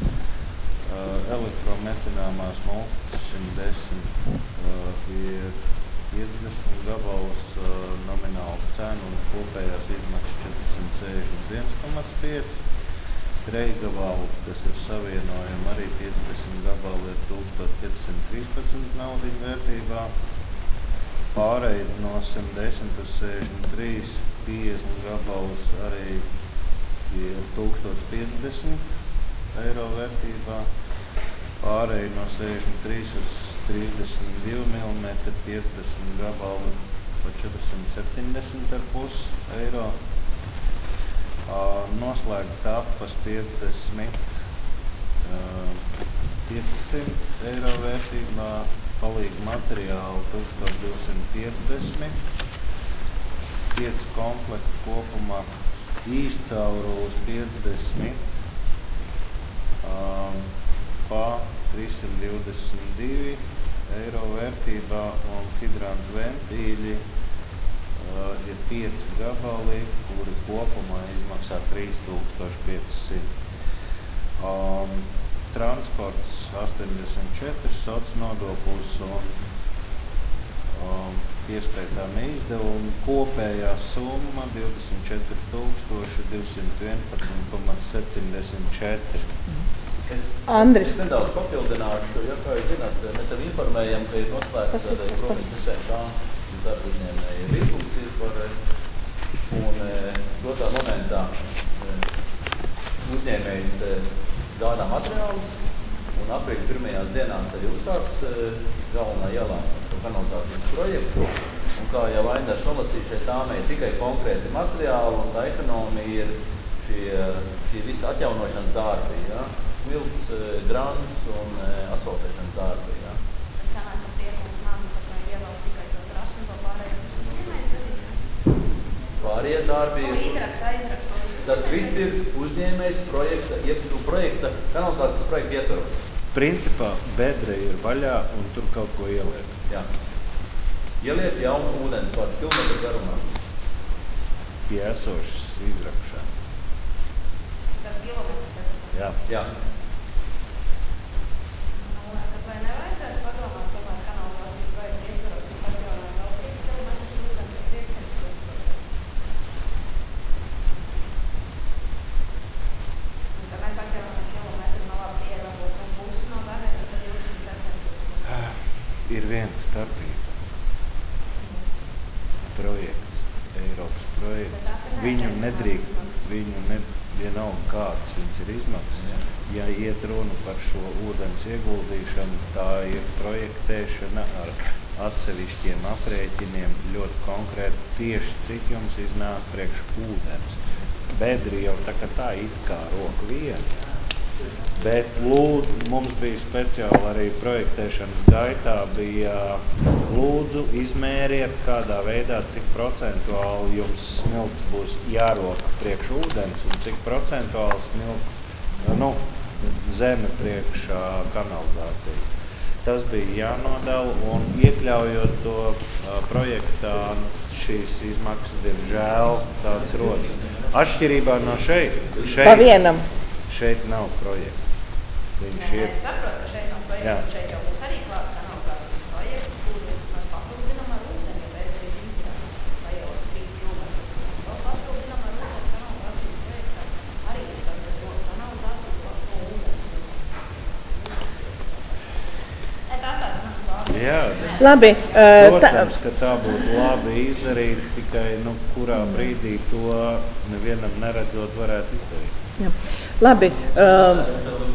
elektrometināmās multis simt desmit ir piecdesmit gabalus nomināla cena un kopējās izmaksas četrsimt sešdesmit viens komats pieci. Trejgabalu, kas ir savienojumi, arī piecdesmit gabalu ir tūkstoš piecsimt trīspadsmit naudiņu vērtībā. Pāreid no simt desmit uz sešdesmit trīs, piecdesmit gabalus arī ir tūkstoš piecdesmit eiro vērtībā. Pāreid no sešdesmit trīs uz trīsdesmit divi milimetri, piecdesmit gabalu par četrsimt septiņdesmit ar pus eiro. Noslēgt tapas piecdesmit, piecsimt eiro vērtībā, palīgi materiāli tūkstoš divsimt piecdesmit, pieci komplekti kopumā, īscaurulis piecdesmit, pa trīssimt divdesmit divi eiro vērtībā un hidrantu ventīļi ir pieci gabali, kuri kopumā izmaksā trīs tūkstoši pieci simti. Um, transports astoņdesmit četri, soc nodoklis un um, pieskaitāmie izdevumi. Kopējā summa divdesmit četri tūkstoši divsimt vienpadsmit komats septiņdesmit četri.
Es,
Andris.
es nedaudz papildināšu, ja kā jūs zināt, mēs jau informējam, ka ir noslēgts ar provinces S M K darba uzņēmēja līgums par un dotā momentā uzņēmējs gādā materiālus un aprīļa pirmajās dienās arī uzsāks galvenā ielā kanalizācijas projektu. Un kā jau Ainars nolasīja, šeit tāmē ir tikai konkrēti materiāli un tā ekonomija ir šie, šī visa atjaunošanas darbi, ja? Smilts, drans un asfaltēšanas darbi. Ja?
Sanāk, ka priekums nav, ka vai ievēl tikai to trasu un to pārējo uzņēmējs darīs.
Pārējie darbi
Nu, izraksta, aizraksta.
Tas viss ir uzņēmējs projekta, projekta kanalizācijas projekta ietvaros.
Principā bedre ir vaļā un tur kaut ko ieliek.
Jā. Ieliek jaunu ūdens vadu kilometru garumā.
Pie esošas izrakšā.
Tad kilometrs ir tas.
Jā.
Jā.
Nu, tad vai nevajadzētu padomāt, tomēr kanalizācijas projekta ietvaros, kas atjaunā vēl trīs kilometrus ūdens ir piecsimt tūkstoši. Un tad mēs atjaunām kilometru, no labi tie ir varbūt no puses no dariem, tad divdesmit septiņi.
Ir viena starpība. Projekts, Eiropas projekts. Viņu nedrīkst, viņu ne, vienalga kāds viņas ir izmaksas. Ja iet runa par šo ūdens ieguldīšanu, tā ir projektēšana ar atsevišķiem aprēķiniem, ļoti konkrēti tieši cik jums iznāk priekš ūdens. Bedri jau tā kā tā it kā roka viena. Bet lūdzu, mums bija speciāli arī projektēšanas gaitā, bija lūdzu izmēriet, kādā veidā, cik procentuāli jums smilts būs jārok priekš ūdens un cik procentuāli smilts, nu, zeme priekš kanalizācijas. Tas bija jānodala un iekļaujot to projektā, šīs izmaksas, diemžēl, tādas rodas. Atšķirībā no šeit, šeit,
Pa vienam.
šeit nav projekta. Viņš
Nē,
ir.
es saprotu, ka šeit nav projekta,
Jā.
šeit jau būs arī klāt kanalizācijas projekts, kur mēs papildinam ar ūdeni, ja reiz arī izjām lielas trīs kilometrus. Vēl papildinam ar ūdeni kanalizācijas projektā, arī tad no kanalizācijas no ūdeni. Nē, tās tāds mans plāns.
Jā.
Labi, uh,
Protams, ka tā būtu labi izdarīt, tikai, nu, kurā brīdī to nevienam neredzot varētu izdarīt.
Jā. Labi, uh,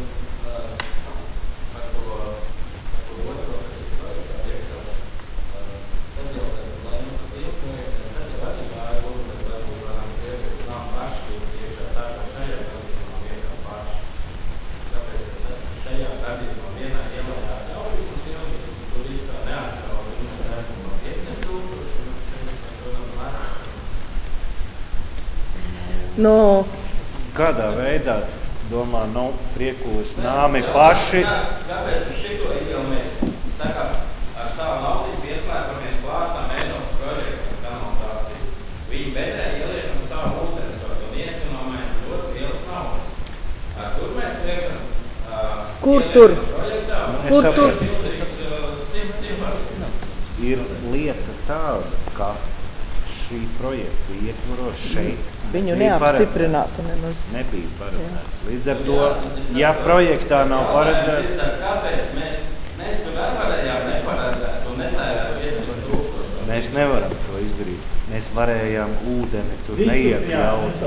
no...
Kādā veidā, domā, nu, Priekulas nāmi paši?
Kāpēc uz šito ideju mēs tā kā ar savu naudu pieslēdzamies klātam Eiropas projektam kanalizāciju? Viņi bedrē ieliekam savu ūdensvadu un iekonomējam ļoti lielas naudas. Ar kur mēs liekam uh,
Kur tur?
projektā?
Nu,
Kur
es
tur?
Milzīgs uh, cits cipars.
Ir lieta tāda, ka šī projekta ietvaros šeit
Viņu
nebija
neapstiprinātu
paredzēts.
nemaz.
Nebija paredzēts. Līdz ar to, ja projektā nav paredzēts,
Kāpēc mēs, mēs tur arī varējām neparedzēt un netērēt piecsimt tūkstoši?
mēs nevaram to izdarīt. Mēs varējām ūdeni tur neiekļaut.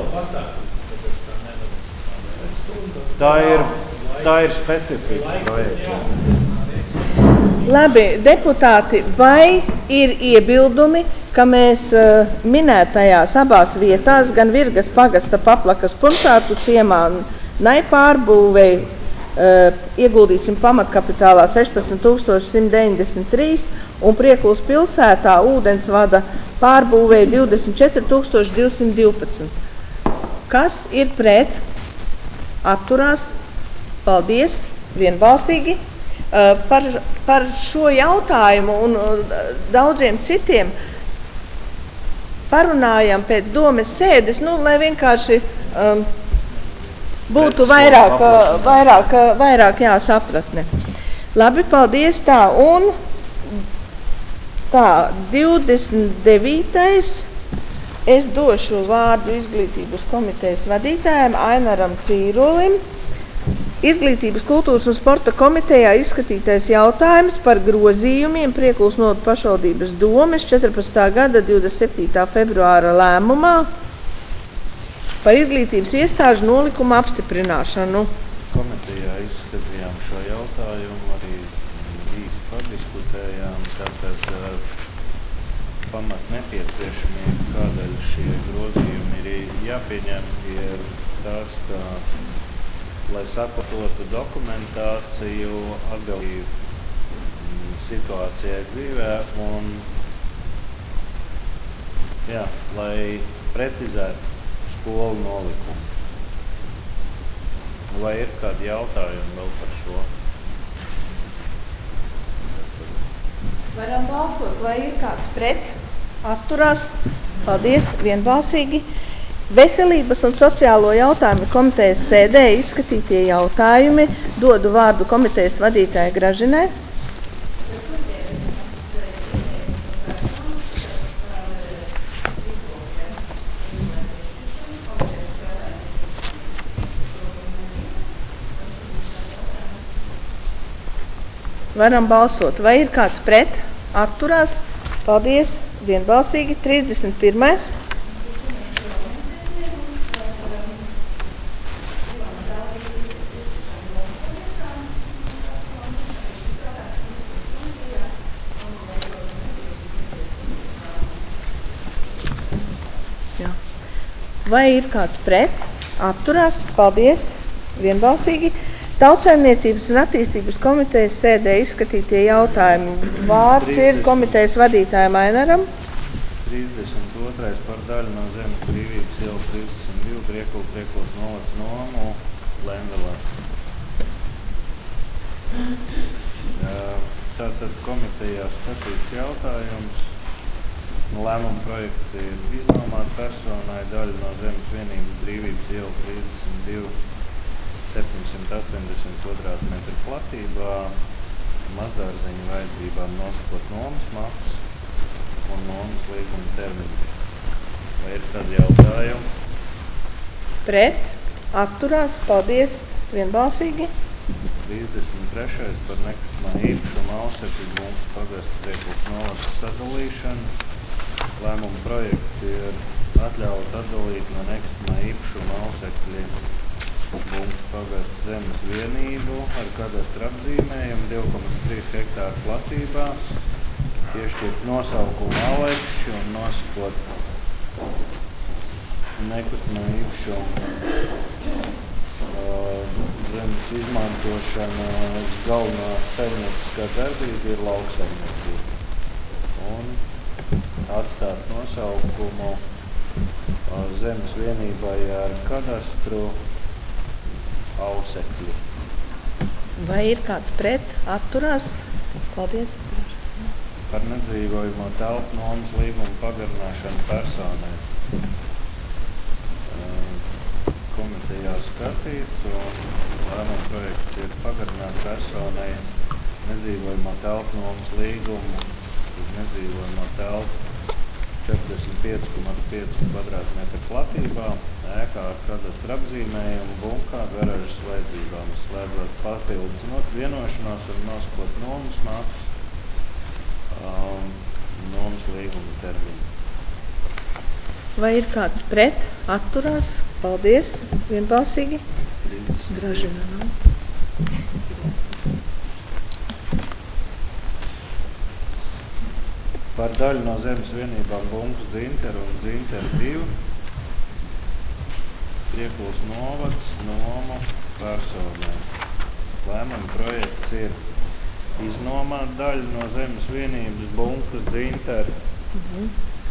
Tā ir, tā ir specifika projektā.
Labi, deputāti, vai ir iebildumi, ka mēs uh, minētajās abās vietās, gan Virgas pagasta Paplakas pilsētu ciemā nai pārbūvei, uh, ieguldīsim pamatkapitālā sešpadsmit tūkstoši simt deviņdesmit trīs un Priekulas pilsētā ūdensvada pārbūvei divdesmit četri tūkstoši divsimt divpadsmit. Kas ir pret? Atturās? Paldies, vienbalsīgi. Uh, par, par šo jautājumu un uh, daudziem citiem parunājam pēc domes sēdes, nu, lai vienkārši um, būtu vairāk, vairāk, vairāk jāsapratne. Labi, paldies tā. Un tā, divdesmit devītais es došu vārdu izglītības komitejas vadītājiem Ainaram Cīrulim. Izglītības, kultūras un sporta komitejā izskatītais jautājums par grozījumiem Priekulas novada pašvaldības domes četrpadsmitā gada divdesmit septītā februāra lēmumā par izglītības iestāžu nolikumu apstiprināšanu.
Komitejā izskatījām šo jautājumu, arī īsti padiskutējām, tātad pamat nepieciešamība, kādēļ šie grozījumi ir jāpieņem, ir tas, ka lai sakārtotu dokumentāciju atbilstīgi situācijai dzīvē un, jā, lai precizētu skolu nolikumu. Vai ir kādi jautājumi vēl par šo?
Varam balsot, vai ir kāds pret? Atturās? Paldies, vienbalsīgi. Veselības un sociālo jautājumu komitejas sēdē izskatītie jautājumi. Dodu vārdu komitejas vadītāja Gražinai. Varam balsot. Vai ir kāds pret? Atturās? Paldies, vienbalsīgi. trīsdesmit pirmais. Vai ir kāds pret? Atturās? Paldies. vienbalsīgi. Tautsaimniecības un attīstības komitejas sēdē izskatītie jautājumi. Vārds ir komitejas vadītājam Ainaram.
trīsdesmit otrais par daļu no zemes brīvības ielas trīsdesmit divi Priekula Priekulas novads nomu Lendelā. Tātad komitejā skatīts jautājums. Lēmuma projekts ir iznomāt personai daļu no zemes vienības brīvības iela trīsdesmit divi septiņsimt astoņdesmit kvadrātmetru platībā, mazdārzeņu vajadzībām nosakot nomas maksas un nomas līguma termiņu. Vai ir kādi jautājumi?
Pret, atturās, paldies, vienbalsīgi.
trīsdesmit trešais par nekustamā īpašuma Ausekļu Bunksu pagasta Priekulas novads sadalīšanu. Lēmuma projekts ir atļaut atdalīt no nekustamā īpašuma Ausekļu Bunksu pagasta zemes vienību ar kadastra apzīmējumu divi komats trīs hektāru platībā, piešķirt nosaukumu Alekši un nosakot nekustamā īpašuma uh, zemes izmantošana galvenā saimnieciskā darbība ir lauksaimniecība. Un atstāt nosaukumu uh, zemes vienībai ar kadastru Ausekļi.
Vai ir kāds pret, atturās? Paldies.
Par nedzīvojamo telpu nomas līgumu pagarināšanu personai. Komitejā skatīts un lēmuma projekts ir pagarināt personai nedzīvojamo telpu nomas līgumu uz nedzīvojamo telpu četrdesmit pieci komats pieci kvadrātmetru platībā, ēkā ar kadastra apzīmējumu bunkā garažas vajadzībām, slēdzot papildus vienošanos un nosakot nomas maksu, um, nomas līguma termiņu.
Vai ir kāds pret, atturās? Paldies, vienbalsīgi. Gražina nav.
Par daļu no zemes vienībām Bunksu Dzinteru un Dzinteru divi Priekulas novads nomu personai. Lēmuma projekts ir iznomāt daļu no zemes vienības Bunksu Dzinteru
Mhm.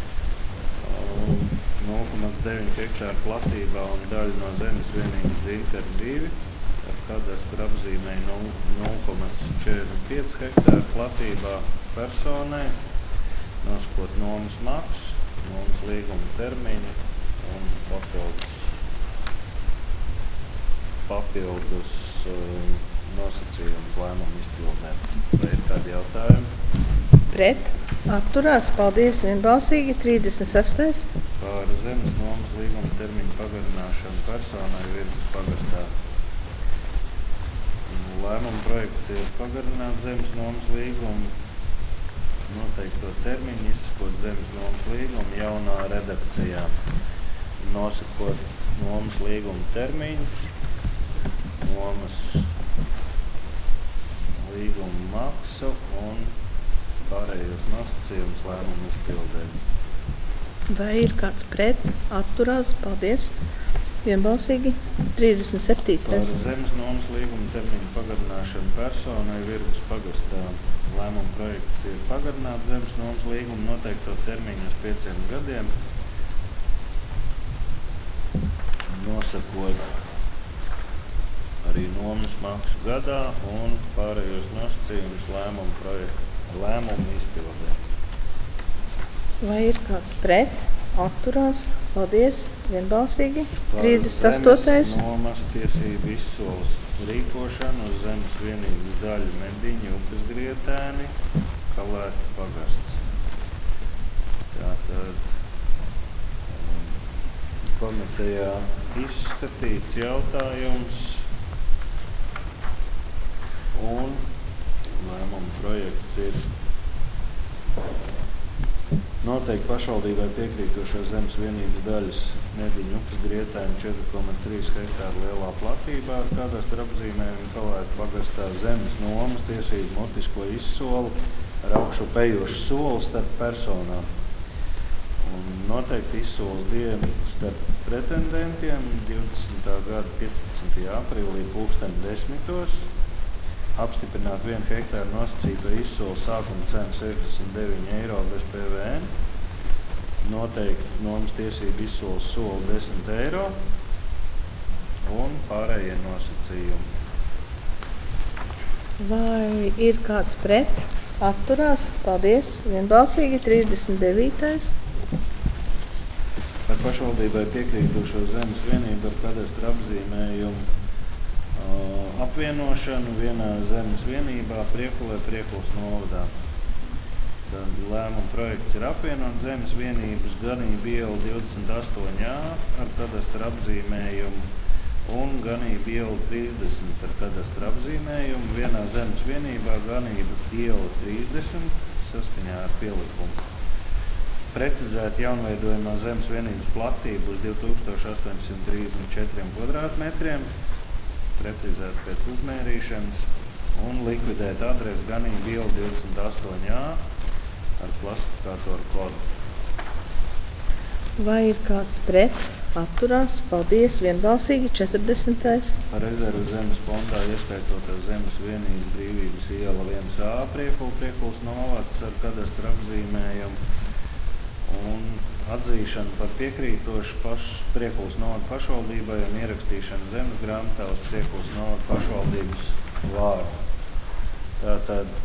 nulle komats deviņi hektāru platībā un daļu no zemes vienības Dzinteru divi ar kadastra apzīmēju nulle komats četrdesmit pieci hektāru platībā personai, nosakot nomas maksu, nomas līguma termiņu un papildus, papildus um, nosacījumus lēmumu izpildē. Vai ir kādi jautājumi?
Pret, atturās, paldies, vienbalsīgi. trīsdesmit sestais
Par zemes nomas līguma termiņu pagarināšanu personai Virgas pagastā. Lēmuma projekts ir pagarināt zemes nomas līgumu noteikto termiņu, izsakot zemes nomas līgumu jaunā redakcijā, nosakot nomas līguma termiņu, nomas līguma maksu un pārējos nosacījumus lēmumu izpildē.
Vai ir kāds pret, atturās, paldies, vienbalsīgi. trīsdesmit
Par
septītais
zemes nomas līguma termiņu pagarināšanu personai Virgas pagastā. Lēmuma projekts ir pagarināt zemes nomas līgumu noteikto termiņu uz pieciem gadiem, nosakot arī nomas maksu gadā un pārējos nosacījumus lēmumu projektu, lēmumu izpildē.
Vai ir kāds pret, atturās, paldies, vienbalsīgi.
Par
trīsdesmit astotais
zemes nomas tiesību izsoles rīkošanu uz zemes vienības daļu Mediņu upes Grietēni, Kalētu pagasts. Tātad um, komitejā izskatīts jautājums un lēmuma projekts ir noteikti pašvaldībai piekrītošo zemes vienības daļas Mediņu upes Grietēni četri komats trīs hektāru lielā platībā ar kadastra apzīmējumu Kalētu pagastā zemes nomas tiesību mutisko izsoli ar augšupejošu soli starp personām. un noteikti izsoles dienu starp pretendentiem divdesmitā gada piecpadsmitajā aprīlī pulksten desmitos, apstiprināt vienu hektāru nosacīto izsoli sākuma cenu sešdesmit deviņi eiro bez P V N, noteikti nomas tiesību izsoles soli desmit eiro un pārējie nosacījumi.
Vai ir kāds pret? Atturās? Paldies. Vienbalsīgi trīsdesmit devītais.
Par pašvaldībai piekrītošo zemes vienību ar kadastra apzīmējumu uh, apvienošanu vienā zemes vienībā Priekulē Priekulas novadā. Tad lēmuma projekts ir apvienot zemes vienības ganību ielu divdesmit astoņi A ar kadastra apzīmējumu un ganību ielu trīsdesmit ar kadastra apzīmējumu vienā zemes vienībā ganību ielu trīsdesmit saskaņā ar pielikumu. Precizēt jaunveidojumā zemes vienības platību uz divi tūkstoši astoņsimt trīsdesmit četriem kvadrātmetriem, precizēt pēc uzmērīšanas un likvidēt adresi ganību ielu divdesmit astoņi A ar klasifikātoru kodu.
Vai ir kāds pret? Atturās? Paldies. Vienbalsīgi četrdesmitais.
Par rezervu zemes fondā ieskaitot zemes vienību Brīvības iela viens A Priekula Priekulas novads ar kadastra apzīmējumu un atzīšanu par piekrītošu paš, Priekulas novada pašvaldībai un ierakstīšanu zemes grāmatā uz Priekulas novada pašvaldības vārdu. Tātad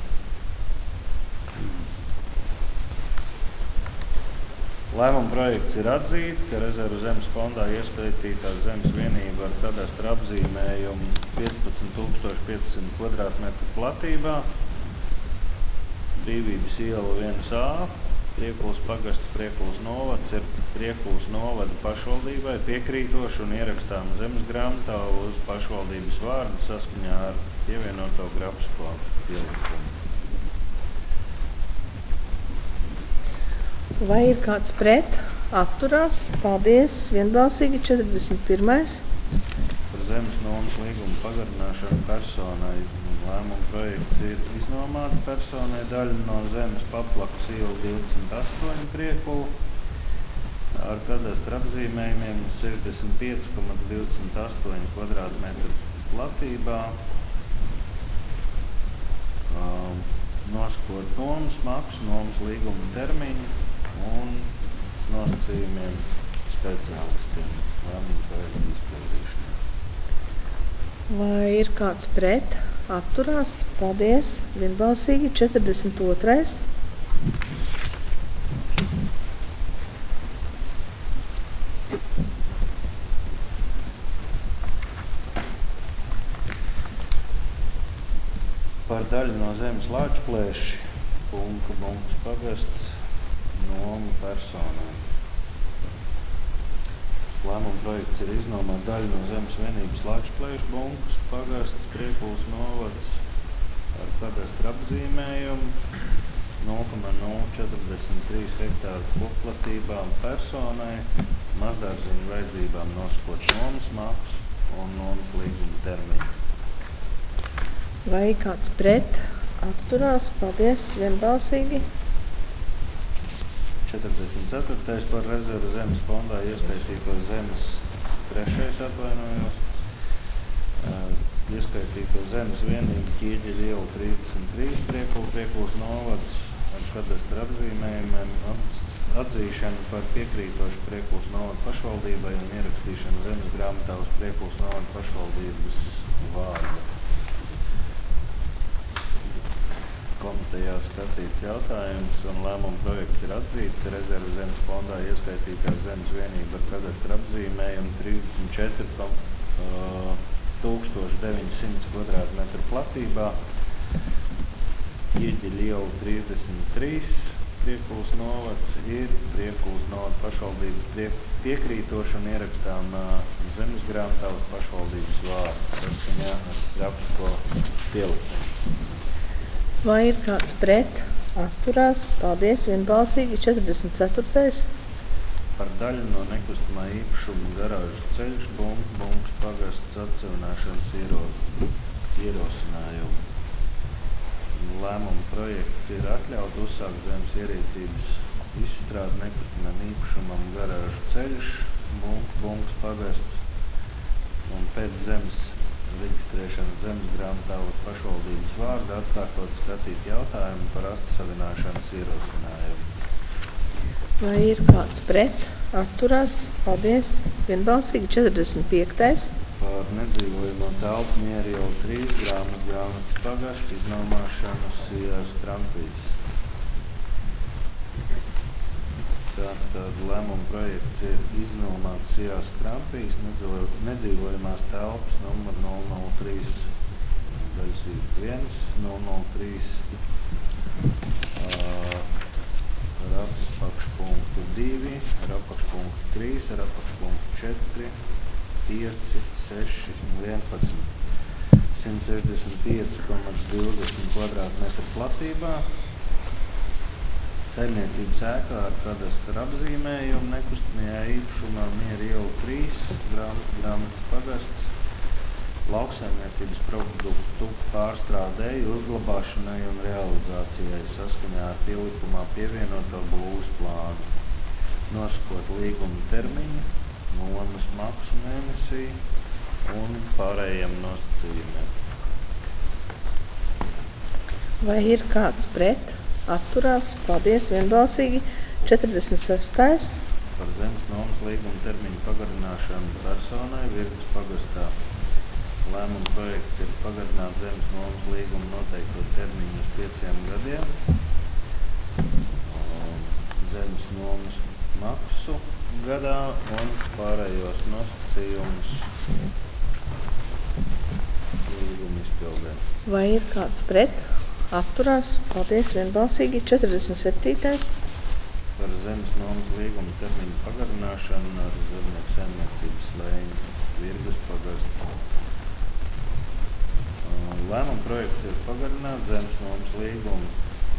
lēmuma projekts ir atzīt, ka rezervu zemes fondā ieskaitītā zemes vienība ar kadastra apzīmējumu piecpadsmit tūkstoši piecsimt kvadrātmetru platībā, Brīvības iela viens A, Priekulas pagasts Priekulas novads ir Priekulas novada pašvaldībai piekrītoši un ierakstām zemes grāmatā uz pašvaldības vārdu saskaņā ar pievienoto grafisko pielikumu.
Vai ir kāds pret? Atturās? Paldies. Vienbalsīgi četrdesmit pirmais.
Par zemes nomas līgumu pagarināšanu personai lēmuma projekts ir iznomāta personai daļa no zemes paplakas iela divdesmit astoņi Priekula ar kadastra apzīmējumiem sešdesmit pieci komats divdesmit astoņi kvadrātmetru platībā, um, nosakot nomas maksu, nomas līguma termiņu un nosacījumiem speciālistiem lēmuma projekta izpildīšanai.
Vai ir kāds pret? Atturās? Paldies. Vienbalsīgi četrdesmit otrais.
Par daļu no zemes Lāčplēši, Bunka, Bunkas pagasts, nomu personai. Lēmuma projekts ir iznomāt daļu no zemes vienības Lāčplēši, Bunkas pagasts, Priekulas novads ar kadastra apzīmējumu nulle komats nulle četrdesmit trīs hektāru koplatībām personai, mazdārziņu vajadzībām nosakot nomas maksu un nomas līguma termiņu.
Vai kāds pret? Atturās? Paldies. Vienbalsīgi.
četrdesmit ceturtais par rezervu zemes fondā ieskaitīto zemes trešais atvainojos. Uh, ieskaitīto zemes vienību Ķieģeļa iela trīsdesmit trīs Priekula Priekulas novads ar kadastra apzīmējumiem atzīšanu par piekrītošu Priekulas novada pašvaldībai un ierakstīšanu zemes grāmatā uz Priekulas novada pašvaldības vārdu. Komitejā skatīts jautājums un lēmuma projekts ir atzīt, ka rezervu zemes fondā ieskaitītā zemes vienība ar kadastra apzīmējumu trīsdesmit četri tūkstoši deviņi simti kvadrātmetru platībā, Ķieģeļa iela trīsdesmit trīs, Priekulas novads ir Priekulas novada pašvaldības prie, piekrītoši un ierakstām zemes grāmatā uz pašvaldības vārdu saskaņā ar grafisko pielikumu.
Vai ir kāds pret? Atturās? Paldies. Vienbalsīgi četrdesmit ceturtais.
Par daļu no nekustamā īpašuma garāžas ceļš Bunka, Bunkas pagasts atsevinēšanas iero, ierosinājumu. Lēmuma projekts ir atļaut uzsākt zemes ierīcības izstrāde nekustamam īpašumam garāžu ceļš, Bunkas pagasts, un pēc zemes reģistrēšanas zemes grāmatā uz pašvaldības vārdu atkārtot skatīt jautājumu par atsavināšanas ierosinājumu.
Vai ir kāds pret? Atturās? Paldies. Vienbalsīgi četrdesmit piektais.
Par nedzīvojamo telpu Miera iela trīs, grāmat, grāmatas pagasts, iznomāšanu Sijās Krampīs. Tātad lēmuma projekts ir iznomāt Sijās Krampīs nedzīvojamās telpas numur nulle nulle trīs, daļsīk viens, nulle nulle trīs, uh, ar apakšpunktu divi, ar apakšpunktu trīs, ar apakšpunktu četri, pieci, seši un vienpadsmit. simt sešdesmit pieci komats divdesmit kvadrātmetru platībā. Saimniecības ēkā ar kadastra apzīmējumu nekustamajā īpašumā Miera iela trīs, grāmat, grāmatas pagasts, lauksaimniecības produktu pārstrādēju, uzglabāšanai un realizācijai saskaņā ar pielikumā pievienoto būvs plānu. Nosakot līguma termiņu, nomas maksu mēnesī un pārējiem nosacījumiem.
Vai ir kāds pret? Atturās? Paldies. Vienbalsīgi četrdesmit sestais.
Par zemes nomas līguma termiņu pagarināšanu personai Virgas pagastā. Lēmuma projekts ir pagarināt zemes nomas līguma noteikto termiņu uz pieciem gadiem. Zemes nomas maksu gadā un pārējos nosacījumus līguma izpildē.
Vai ir kāds pret? Atturās? Paldies. Vienbalsīgi četrdesmit septītais.
Par zemes nomas līguma termiņu pagarināšanu ar zemnieku saimniecības slēņu Virgas pagasts. Lēmuma projekts ir pagarināt zemes nomas līguma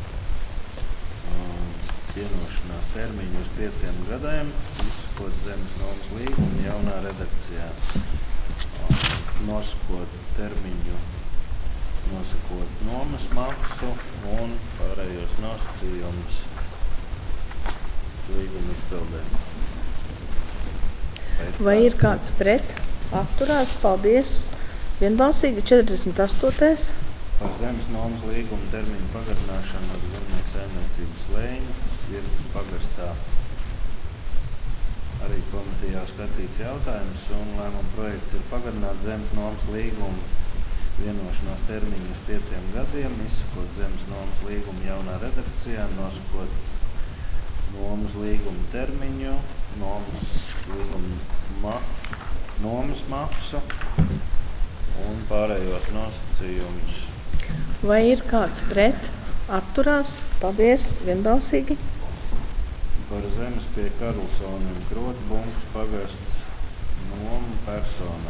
vienošanās termiņu uz pieciem gadiem, izsakot zemes nomas līgumu jaunā redakcijā. Nosakot termiņu, nosakot nomas maksu un pārējos nosacījumus līguma izpildē.
Vai ir kāds pret? Atturās? Paldies. Vienbalsīgi četrdesmit astotais.
Par zemes nomas līguma termiņu pagarināšanu ar zemnieku saimniecības slēņu Virgas pagastā. Arī komitejā skatīts jautājums un lēmuma projekts ir pagarināt zemes nomas līgumu vienošanās termiņu uz pieciem gadiem, izsakot zemes nomas līgumu jaunā redakcijā, nosakot nomas līguma termiņu, nomas līguma ma nomas maksu un pārējos nosacījumus.
Vai ir kāds pret? Atturās? Paldies. Vienbalsīgi.
Par zemes pie Karlsoniem Krotu Bunkas pagasts nomu personai.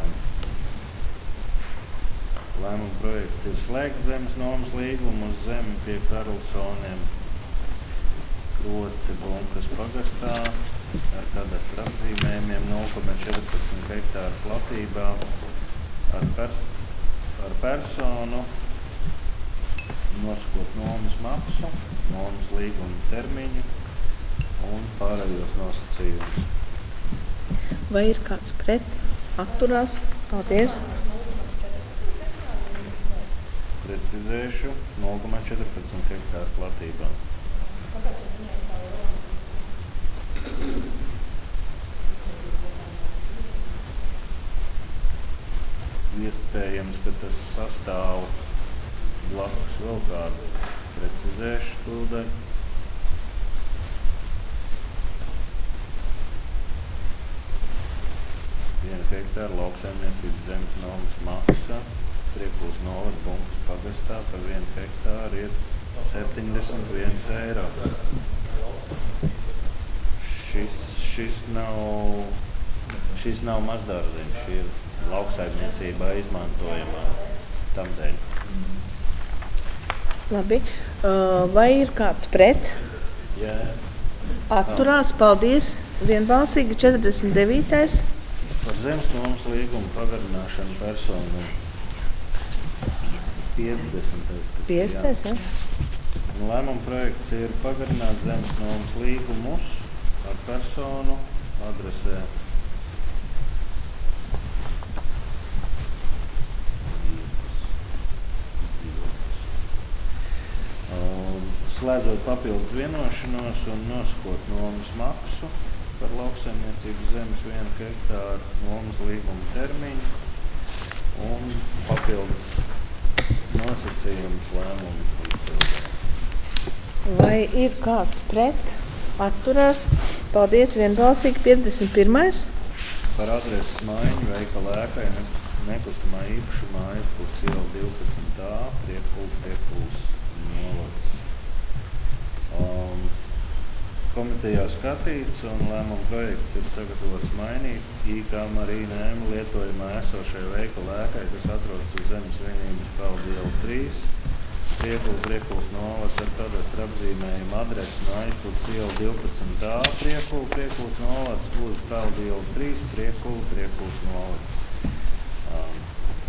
Lēmuma projekts ir slēgt zemes nomas līgumu uz zemi pie Karlsoniem Krotu Bunkas pagastā ar kadastra apzīmējumiem nulle komats četrpadsmit hektāru platībā ar, pers ar personu, nosakot nomas maksu, nomas līguma termiņu un pārējos nosacījumus.
Vai ir kāds pret? Atturās? Paldies.
Precizēšu nulle komats četrpadsmit hektāru platībā. Iespējams, ka tas sastāv blakus vēl kādu. Precizēšu tūdaļ. Viena hektāra lauksaimniecības zemes nomas maksa Priekūs novada Bunkas pagastā par vienu hektāru ir septiņdesmit viens eiro. Šis, šis nav, šis nav mazdārziņš, šī ir lauksaimniecībā izmantojamā tamdēļ.
Labi. Vai ir kāds pret?
Jā.
Atturās? Paldies. Vienbalsīgi četrdesmit devītais.
Par zemes nomas līgumu pagarināšanu personu piecdesmitais.
piecdesmitais, ja?
Lēmuma projekts ir pagarināt zemes nomas līgumus ar personu adresē slēdzot papildus vienošanos un nosakot nomas maksu par lauksaimniecības zemes vienu hektāru, nomas līguma termiņu un papildus nosacījums lēmumu izpildē.
Vai ir kāds pret? Atturās. Paldies, vienbalsīgi. piecdesmit pirmais.
Par adreses maiņu veikala ēkai nekustamā īpašumā aizpūs iela divpadsmit A, Priekuls, Priekuls novads. Um, komitejā skatīts un lēmuma projekts ir sagatavots mainīt I K Marīna M lietojumā esošajai veikala ēkai, kas atrodas uz zemes vienības peldu iela trīs, Priekuls, Priekuls novads ar kadastra apzīmējumu adresi no aizpūs iela divpadsmit A, Priekul, Priekuls novads uz peldu iela trīs, Priekul, Priekuls novads. Um,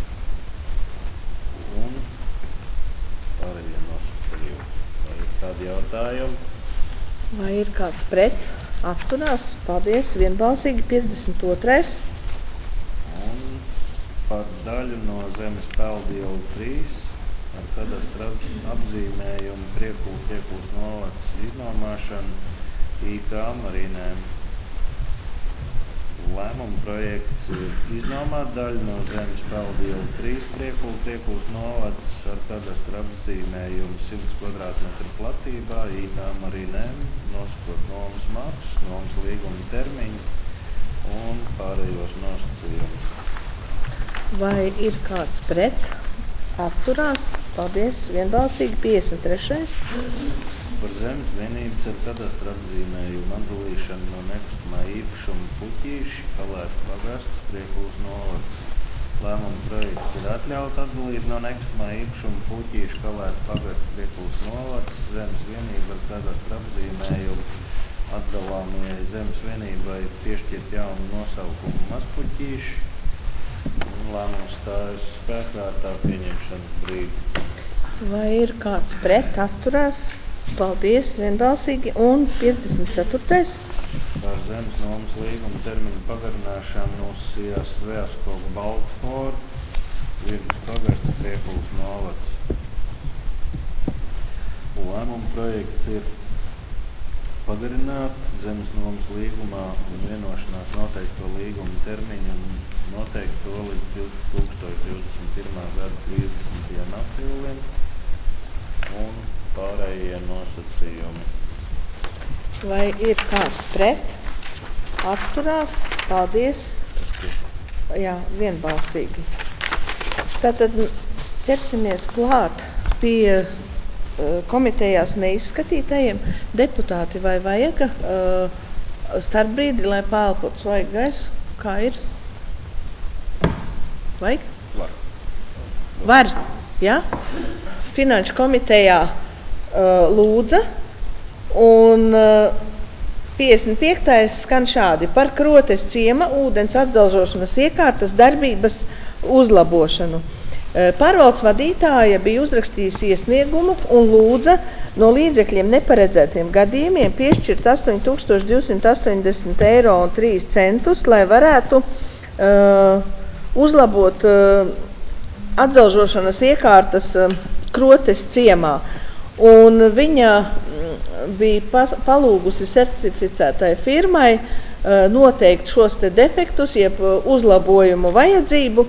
un pārējie nosacījumi. Vai ir kādi jautājumi?
Vai ir kāds pret? Atturās. Paldies, vienbalsīgi. piecdesmit otrais.
Un par daļu no zemes peldu iela trīs ar kadastra apzīmējumu Priekuls, Priekuls novads iznomāšanu I K Marīnēm. Lēmuma projekts ir iznomāt daļu no zemes peldu iela trīs, Priekuls, Priekuls novads ar kadastra apzīmējumu simts kvadrātmetru platībā I K Marīnēm, nosakot nomas maksu, nomas līguma termiņu un pārējos nosacījumus.
Vai ir kāds pret? Atturās. Paldies, vienbalsīgi. piecdesmit trešais.
Par zemes vienības ar kadastra apzīmējumu atdalīšanu no nekustamā īpašuma Puķīši, Kalētu pagasts, Priekuls novads. Lēmuma projekts ir atļaut atdalīt no nekustamā īpašuma Puķīši, Kalētu pagasts, Priekuls novads, zemes vienība ar kadastra apzīmējumu atdalāmajai zemes vienībai piešķirt jaunu nosaukumu Mazpuķīši. Lēmums stājas spēkā ar tā pieņemšanas brīdi.
Vai ir kāds pret? Atturās. Paldies, vienbalsīgi. Un piecdesmit ceturtais.
Par zemes nomas līguma termiņu pagarināšanu uz Sijas Vēskogu Baltforu, Virgus pagasts, Priekuls novads. Lēmuma projekts ir pagarināt zemes nomas līgumā un vienošanās noteikto līguma termiņu un noteikt to līdz divi tūkstoši divdesmit pirmā gada trīsdesmitajam aprīlim un pārējie nosacījumi.
Vai ir kāds pret? Atturās. Paldies. Jā, vienbalsīgi. Tātad ķersimies klāt pie uh, komitejās neizskatītajiem. Deputāti, vai vajag uh, starpbrīdi, lai pēlpotu svaigu gaisu? Kā ir? Vajag?
Var.
Var, jā? Finanšu komitejā uh, lūdza un uh, piecdesmit piektais skan šādi: par Krotes ciema ūdens atdzelžošanas iekārtas darbības uzlabošanu. Uh, pārvaldes vadītāja bija uzrakstījusi iesniegumu un lūdza no līdzekļiem neparedzētiem gadījumiem piešķirt astoņi tūkstoši divsimt astoņdesmit eiro un trīs centus, lai varētu uh, uzlabot uh, atdzelžošanas iekārtas uh, Krotes ciemā. Un viņa bija pas, palūgusi certificētai firmai uh, noteikt šos te defektus, jeb uzlabojumu vajadzību.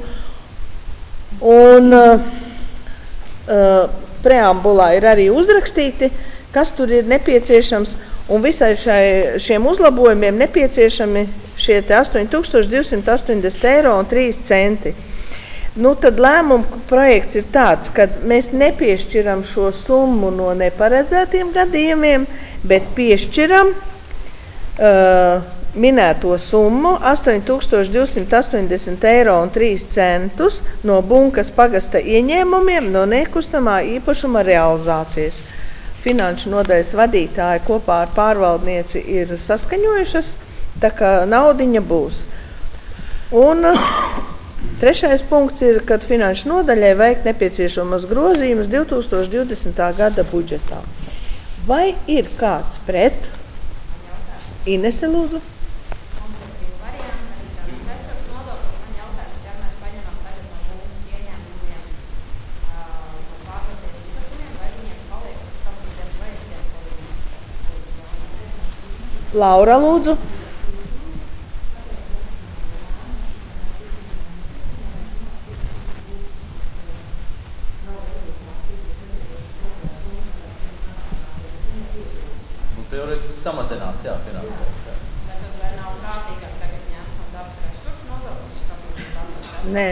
Un uh, uh, preambulā ir arī uzrakstīti, kas tur ir nepieciešams, un visai šai, šiem uzlabojumiem nepieciešami šie te astoņi tūkstoši divsimt astoņdesmit eiro un trīs centi. Nu, tad lēmuma projekts ir tāds, ka mēs nepiešķiram šo summu no neparedzētiem gadījumiem, bet piešķiram uh, minēto summu astoņi tūkstoši divsimt astoņdesmit eiro un trīs centus no Bunkas pagasta ieņēmumiem no nekustamā īpašuma realizācijas. Finanšu nodaļas vadītāji kopā ar pārvaldnieci ir saskaņojušas, tā kā naudiņa būs. Un trešais punkts ir, kad finanšu nodaļai veikt nepieciešamas grozījumus divi tūkstoši divdesmitā gada budžetā. Vai ir kāds pret?
Man jautājums.
Inese lūdzu.
Mums ir divi varianti, arī tāds resursu nodoklis. Man jautājums, ja mēs paņemam tagad no būvniecības ieņēmumiem, ā, no pārdotiem īpašumiem, vai viņiem paliek pēc tam ūdens vajadzēs, ko viņiem
Laura lūdzu.
Nu, teorētiski samazinās, jā, finansējums. Jā.
Tātad vai nav prātīgāk tagad ņemt no dabas resursu nodokļus, saprotu, dabas
Nē.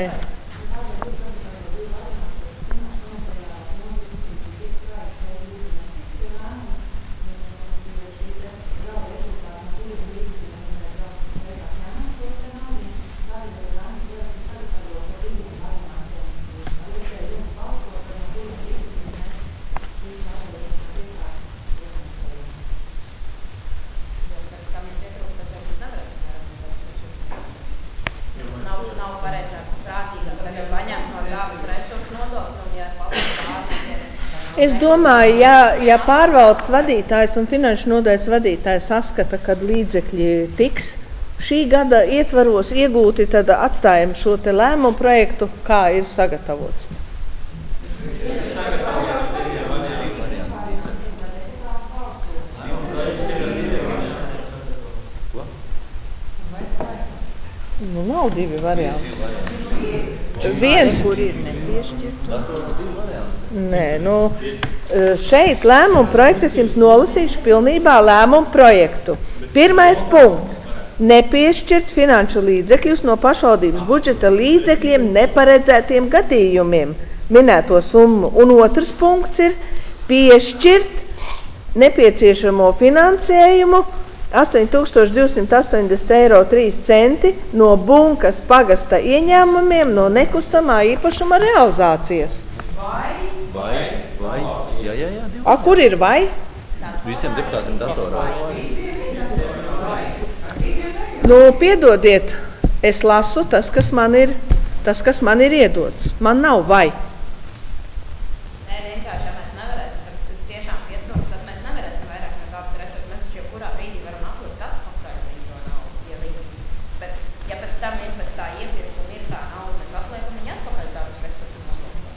pēc tam, ja pietrūkst, tad jau mēs nevarēsim vairāk no dabas resursu nodokļus. Nav, nav pareizāk, prātīgāk tagad paņemt no dabas resursu nodokļu, un ja paliek pārmetiem.
Es domāju, ja, ja pārvaldes vadītājs un finanšu nodaļas vadītājs saskata, kad līdzekļi tiks šī gada ietvaros iegūti, tad atstājam šo te lēmumu projektu, kā ir sagatavots. Nu, nav divi varianti. Viens,
kur ir nepiešķirt.
nē, nu, šeit lēmumu projekts, es jums nolasīšu pilnībā lēmumu projektu. Pirmais punkts. Nepiešķirts finanšu līdzekļus no pašvaldības budžeta līdzekļiem neparedzētiem gadījumiem minēto summu. Un otrs punkts ir piešķirt nepieciešamo finansējumu astoņi tūkstoši divsimt astoņdesmit eiro trīs centi no Bunkas pagasta ieņēmumiem no nekustamā īpašuma realizācijas.
Vai, vai, jā, jā, jā.
A, kur ir vai?
Visiem deputātiem datorā.
Nu, piedodiet, es lasu tas, kas man ir, tas, kas man ir iedots. Man nav vai.
Nē, vienkārši, ja mēs nevarēsim, tad tiešām pietrūkst, tad mēs nevarēsim vairāk no dabas resursu. Mēs taču jebkurā brīdī varam atlikt atpakaļ to naudu, ja viņi. Bet, ja pēc tam ir pēc tā iepirkuma ir tā nauda, mēs atliekam viņu atpakaļ dabas resursu nodokļu.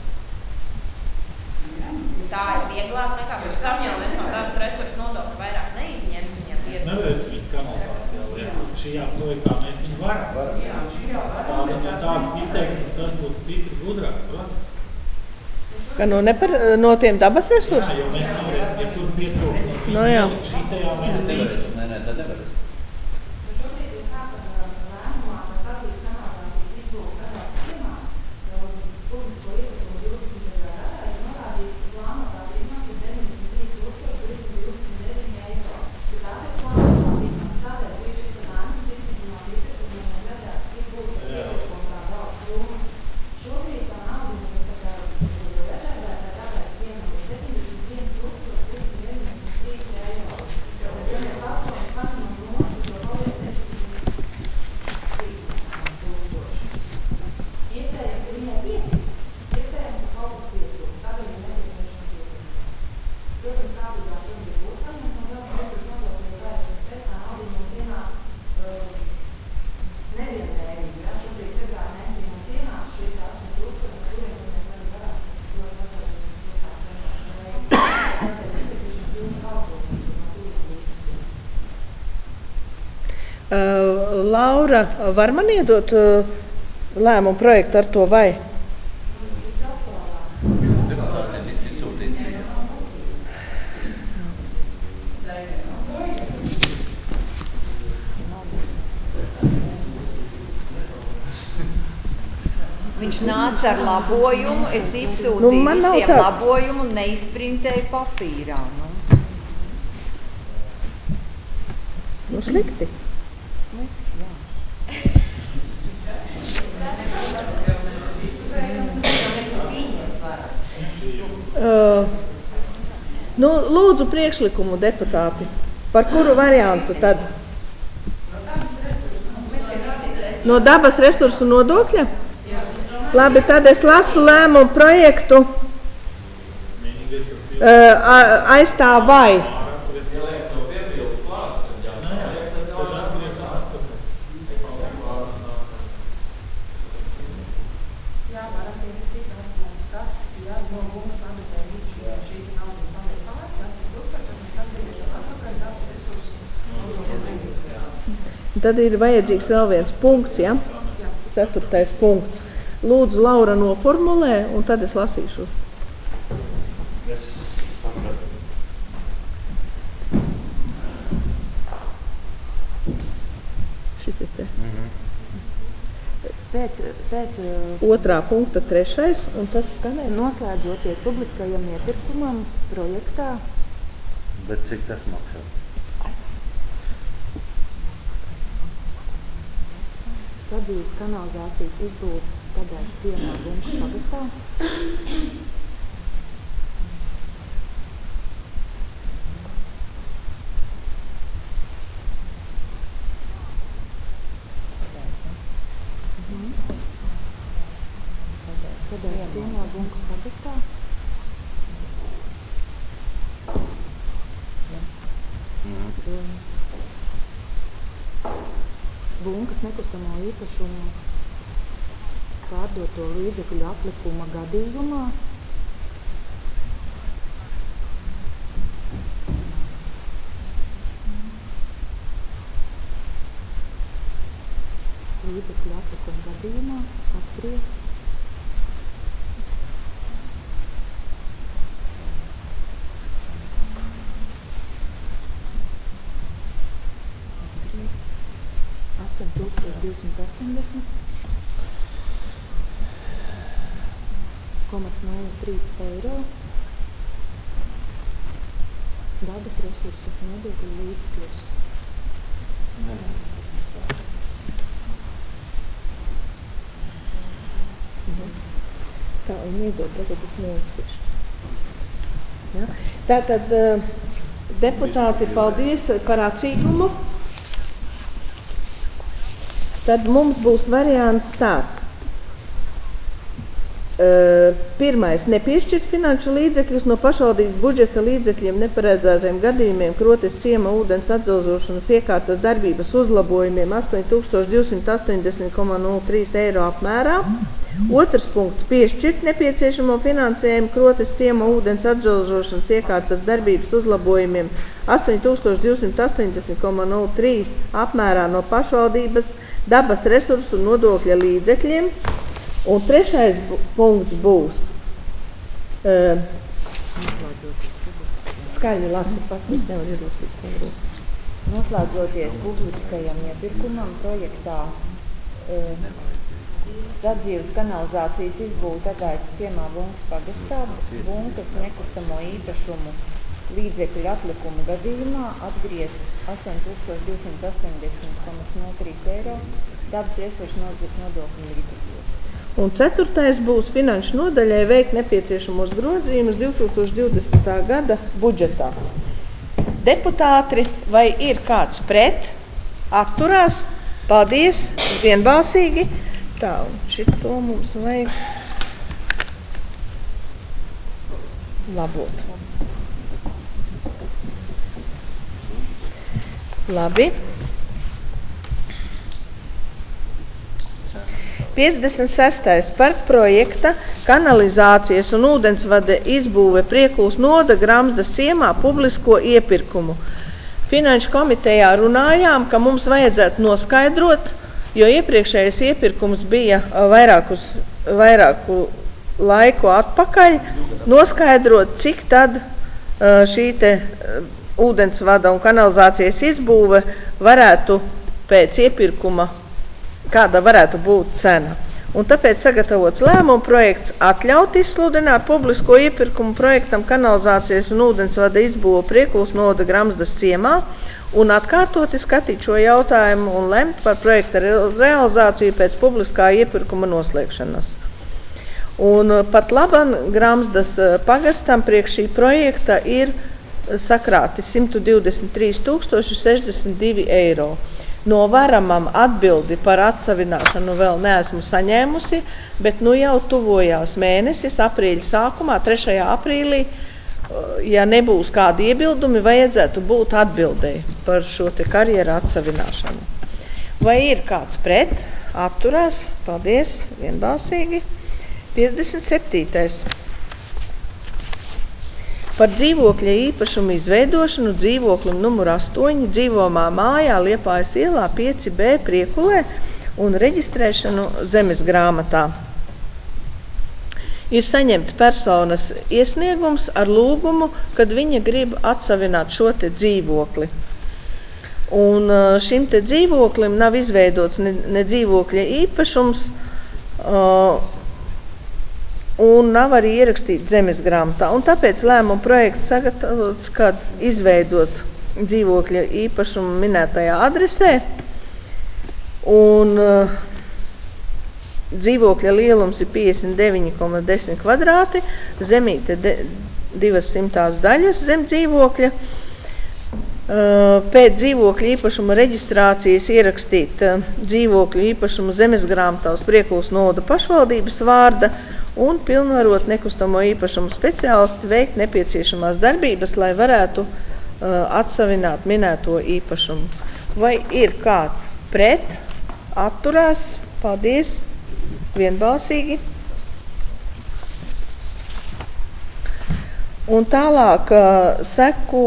Tā ir vieglāk nekā pēc tam jau mēs no dabas resursu nodokļu vairāk neizņemsim, ja
Mēs
pietrūkst.
nevarēsim viņu kanalizācijā liekt. Šajā projektā mēs viņu varam. Tāda, ja tāds izteikums, tas būtu stipri gudrāk, protams.
Ka no, nepar, no tiem dabas
Jā,
resursiem?
jo mēs nevarēsim, ja kur pietrūkst, no
Nu, jā.
šitajā mēs nevarēsim.
Nē, nē, tad nevarēs.
Šobrīd ir tā, ka lēmumā par satelītu kanalizācijas izbūvi katrā gadījumā publisko iepirkumu divdesmitajā gadā ir norādīts, ka plānotās izmaksas ir deviņdesmit trīs tūkstoši divsimt divdesmit deviņi eiro. Ja tās ir plānotās izmaksas, tādēļ bija šis lēmums izsludināt iepirkumu, un mēs redzētu, cik būtu tas iepirkumu tā gala summa. Šobrīd tā nauda, kas tā kā rezervētā, tāpēc cienam ir septiņdesmit viens tūkstoši trīssimt deviņdesmit trīs eiro. Tad, ja mēs astoņus paņemam nost, tad jau paliek septiņdesmit trīs tūkstoši. Iespējams, ka viņai pietiks. Iespējams, ka kaut kas pietrūkst. Tādēļ ir nepieciešams iepirkums. Protams, prātīgāk šobrīd būtu paņemt no dabas resursu nodokļa, jo tā ir šis pēc tā nauda mums ienāk uh, nevienmērīgi. Ja? Šobrīd februāra mēnesī mums ienāk šīs astoņi tūkstoši, no kuriem tad mēs arī varam to sakārtot tiešām vienkārši veidu. Tādēļ ir nepieciešams pilni kalpojums, no kuriem līdzekļiem.
Uh, Laura, var man iedot uh, lēmumu projektu ar to vai?
Deputātiem viss izsūtīts.
Viņš nāca ar labojumu, es
Nu,
izsūtīju
man nav
visiem
tāds.
labojumu un neizprintēju papīrā. Nu,
Nu, slikti.
slikti, jā.
Uh, nu, lūdzu priekšlikumu deputāti. Par kuru variantu tad? No dabas resursu nodokļa? Labi, tad es lasu lēmumu projektu.
Vienīgais, kas
uh, aizstāv vai.
Ieliek to piebildu klāt, kad jau
Nē,
vajag, tad jau
tad atgriezam atpakaļ.
Jā, var attiecīt atgūst, ka, ja no mums pamatē īpaši šī nauda paliek pāri, tas ir super, tad mēs atgriežam atpakaļ dabas resursus.
Tad ir vajadzīgs vēl viens punkts, ja? Ceturtais punkts. Lūdzu, Laura noformulē, un tad es lasīšu.
Es sapratu.
Šitie te.
Mhm.
Pēc, pēc
Otrā punkta trešais, un tas skanēs.
noslēdzoties publiskajam iepirkumam projektā,
Bet cik tas maksā?
sadzīves kanalizācijas izbūve tādā ciemā Bunkas pagastā, tādā ciemā Bunkas pagastā,
Mhm.
Bunkas nekustamo īpašumu pārdoto līdzekļu aplikuma gadījumā līdzekļu aplikuma gadījumā atgriezt astoņi tūkstoši divsimt astoņdesmit komats nulle trīs eiro dabas resursu nodokļu līdzekļus.
Tā, un iedod, tagad es nolasīšu. Ja? Tātad, deputāti, paldies par atsīgumu. Tad mums būs variants tāds. Pirmais, nepiešķirt finanšu līdzekļus no pašvaldības budžeta līdzekļiem neparedzētiem gadījumiem Krotes ciema ūdens atdzozošanas iekārtas darbības uzlabojumiem astoņi tūkstoši divsimt astoņdesmit komats nulle trīs eiro apmērā. Otrs punkts, piešķirt nepieciešamo finansējumu Krotes ciema ūdens atdzozošanas iekārtas darbības uzlabojumiem astoņi tūkstoši divsimt astoņdesmit komats nulle trīs apmērā no pašvaldības dabas resursu nodokļa līdzekļiem. Un trešais punkts būs uh, skaļi lasi pat, es nevaru izlasīt.
Noslēdzoties publiskajam iepirkumam projektā uh, sadzīves kanalizācijas izbūve Tagaitu ciemā Bunkas pagastā, Bunkas nekustamo īpašumu līdzekļu aplikumu gadījumā atgriezt astoņi tūkstoši divsimt astoņdesmit komats nulle trīs eiro dabas resursu nodokļu līdzekļos.
Un ceturtais būs finanšu nodaļai veikt nepieciešamos grozījumus divi tūkstoši divdesmitā gada budžetā. Deputāti, vai ir kāds pret? Atturās? Paldies, vienbalsīgi. Tā, un šito mums vajag labot. Labi. piecdesmit sestais par projekta kanalizācijas un ūdensvada izbūve Priekuls noda Gramzdas ciemā publisko iepirkumu. Finanšu komitejā runājām, ka mums vajadzētu noskaidrot, jo iepriekšējais iepirkums bija vairākus, vairāku laiku atpakaļ, noskaidrot, cik tad šī te ūdensvada un kanalizācijas izbūve varētu pēc iepirkuma, kāda varētu būt cena. Un tāpēc sagatavots lēmuma projekts atļaut izsludināt publisko iepirkumu projektam kanalizācijas un ūdensvada izbūve Priekuls noda Gramzdas ciemā un atkārtoti skatīt šo jautājumu un lemt par projekta realizāciju pēc publiskā iepirkuma noslēgšanas. Un pat laban Gramzdas pagastam priekš šī projekta ir sakrāti simt divdesmit trīs tūkstoši sešdesmit divi eiro. No varamam atbildi par atsavināšanu vēl neesmu saņēmusi, bet nu jau tuvojās mēnesis, aprīļa sākumā, trešajā aprīlī, ja nebūs kādi iebildumi, vajadzētu būt atbildēji par šo te karjeru atsavināšanu. Vai ir kāds pret? Atturās. Paldies. Vienbalsīgi. piecdesmit septītais Par dzīvokļa īpašumu izveidošanu dzīvoklim numur astoņi dzīvomā mājā Liepājas ielā pieci B Priekulē un reģistrēšanu zemes grāmatā. Ir saņemts personas iesniegums ar lūgumu, kad viņa grib atsavināt šo te dzīvokli. Un šim te dzīvoklim nav izveidots ne, ne dzīvokļa īpašums uh, un nav arī ierakstīts zemes grāmatā. Un tāpēc lēmuma projekts sagatavots, kad izveidot dzīvokļa īpašumu minētajā adresē. Un uh, dzīvokļa lielums ir piecdesmit deviņi komats desmit kvadrāti, zemīte de, divas simtās daļas zem dzīvokļa. Pēc dzīvokļa īpašuma reģistrācijas ierakstīt dzīvokļu īpašumu zemes grāmatā uz Priekulas novada pašvaldības vārda un pilnvarot nekustamo īpašumu speciālisti veikt nepieciešamās darbības, lai varētu atsavināt minēto īpašumu. Vai ir kāds pret? Atturās? Paldies! Vienbalsīgi. Un tālāk uh, seko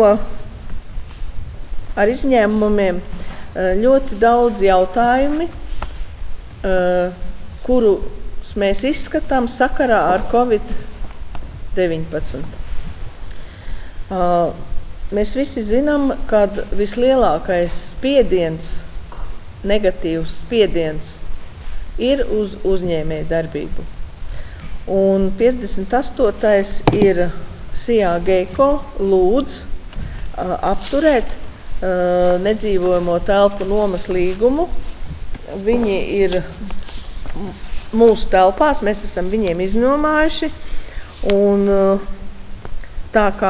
ar izņēmumiem uh, ļoti daudz jautājumi, uh, kurus mēs izskatām sakarā ar covid deviņpadsmit. Uh, mēs visi zinām, ka vislielākais spiediens, negatīvs spiediens ir uz uzņēmēju darbību. Un piecdesmit astotais ir Sijā Geiko lūdz uh, apturēt uh, nedzīvojamo telpu nomas līgumu. Viņi ir mūsu telpās, mēs esam viņiem iznomājuši. Un uh, tā kā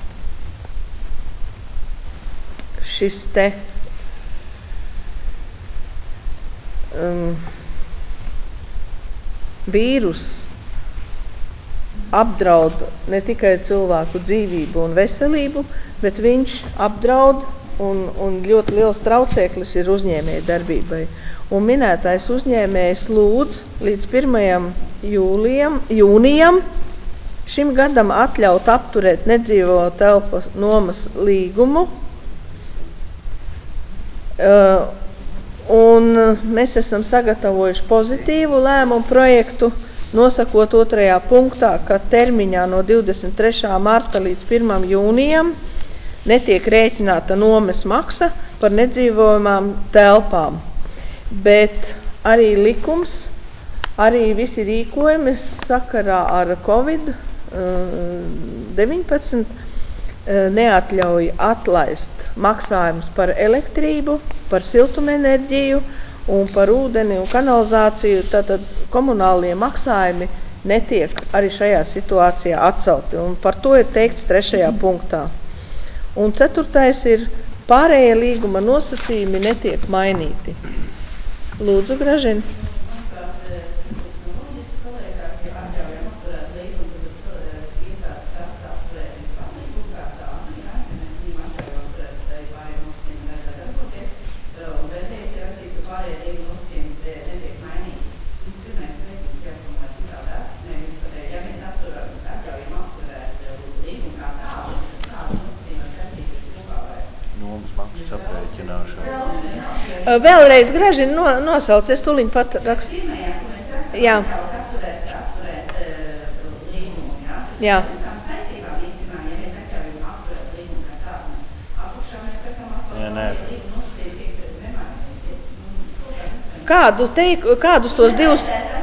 šis te um, vīrus apdraud ne tikai cilvēku dzīvību un veselību, bet viņš apdraud un, un ļoti liels traucēklis ir uzņēmēja darbībai. Un minētais uzņēmējs lūdz līdz pirmajam jūlijam, jūnijam šim gadam atļaut apturēt nedzīvo telpas nomas līgumu. Uh, Un mēs esam sagatavojuši pozitīvu lēmumu projektu, nosakot otrajā punktā, ka termiņā no divdesmit trešā marta līdz pirmajam jūnijam netiek rēķināta nomas maksa par nedzīvojamām telpām. Bet arī likums, arī visi rīkojumi sakarā ar covid deviņpadsmit neatļauj atlaist maksājumus par elektrību, par siltumenerģiju un par ūdeni un kanalizāciju, tātad komunālie maksājumi netiek arī šajā situācijā atcelti. Un par to ir teikts trešajā punktā. Un ceturtais ir pārējie līguma nosacījumi netiek mainīti. Lūdzu, Gražina. Vēlreiz, Gražina, no, nosauc, es tuliņ pat rakstu.
Pirmajā, ko mēs rakstām,
jā.
Atļaut apturēt, apturēt uh, līgumu, jā?
Jā.
Visām saistībām īstenībā, ja mēs atļaujam apturēt līgumu kā tādu, apakšā mēs sakām apturēt līgumu nosacījumi tiek nemainīgi.
Kādu teik, kādus tos divus...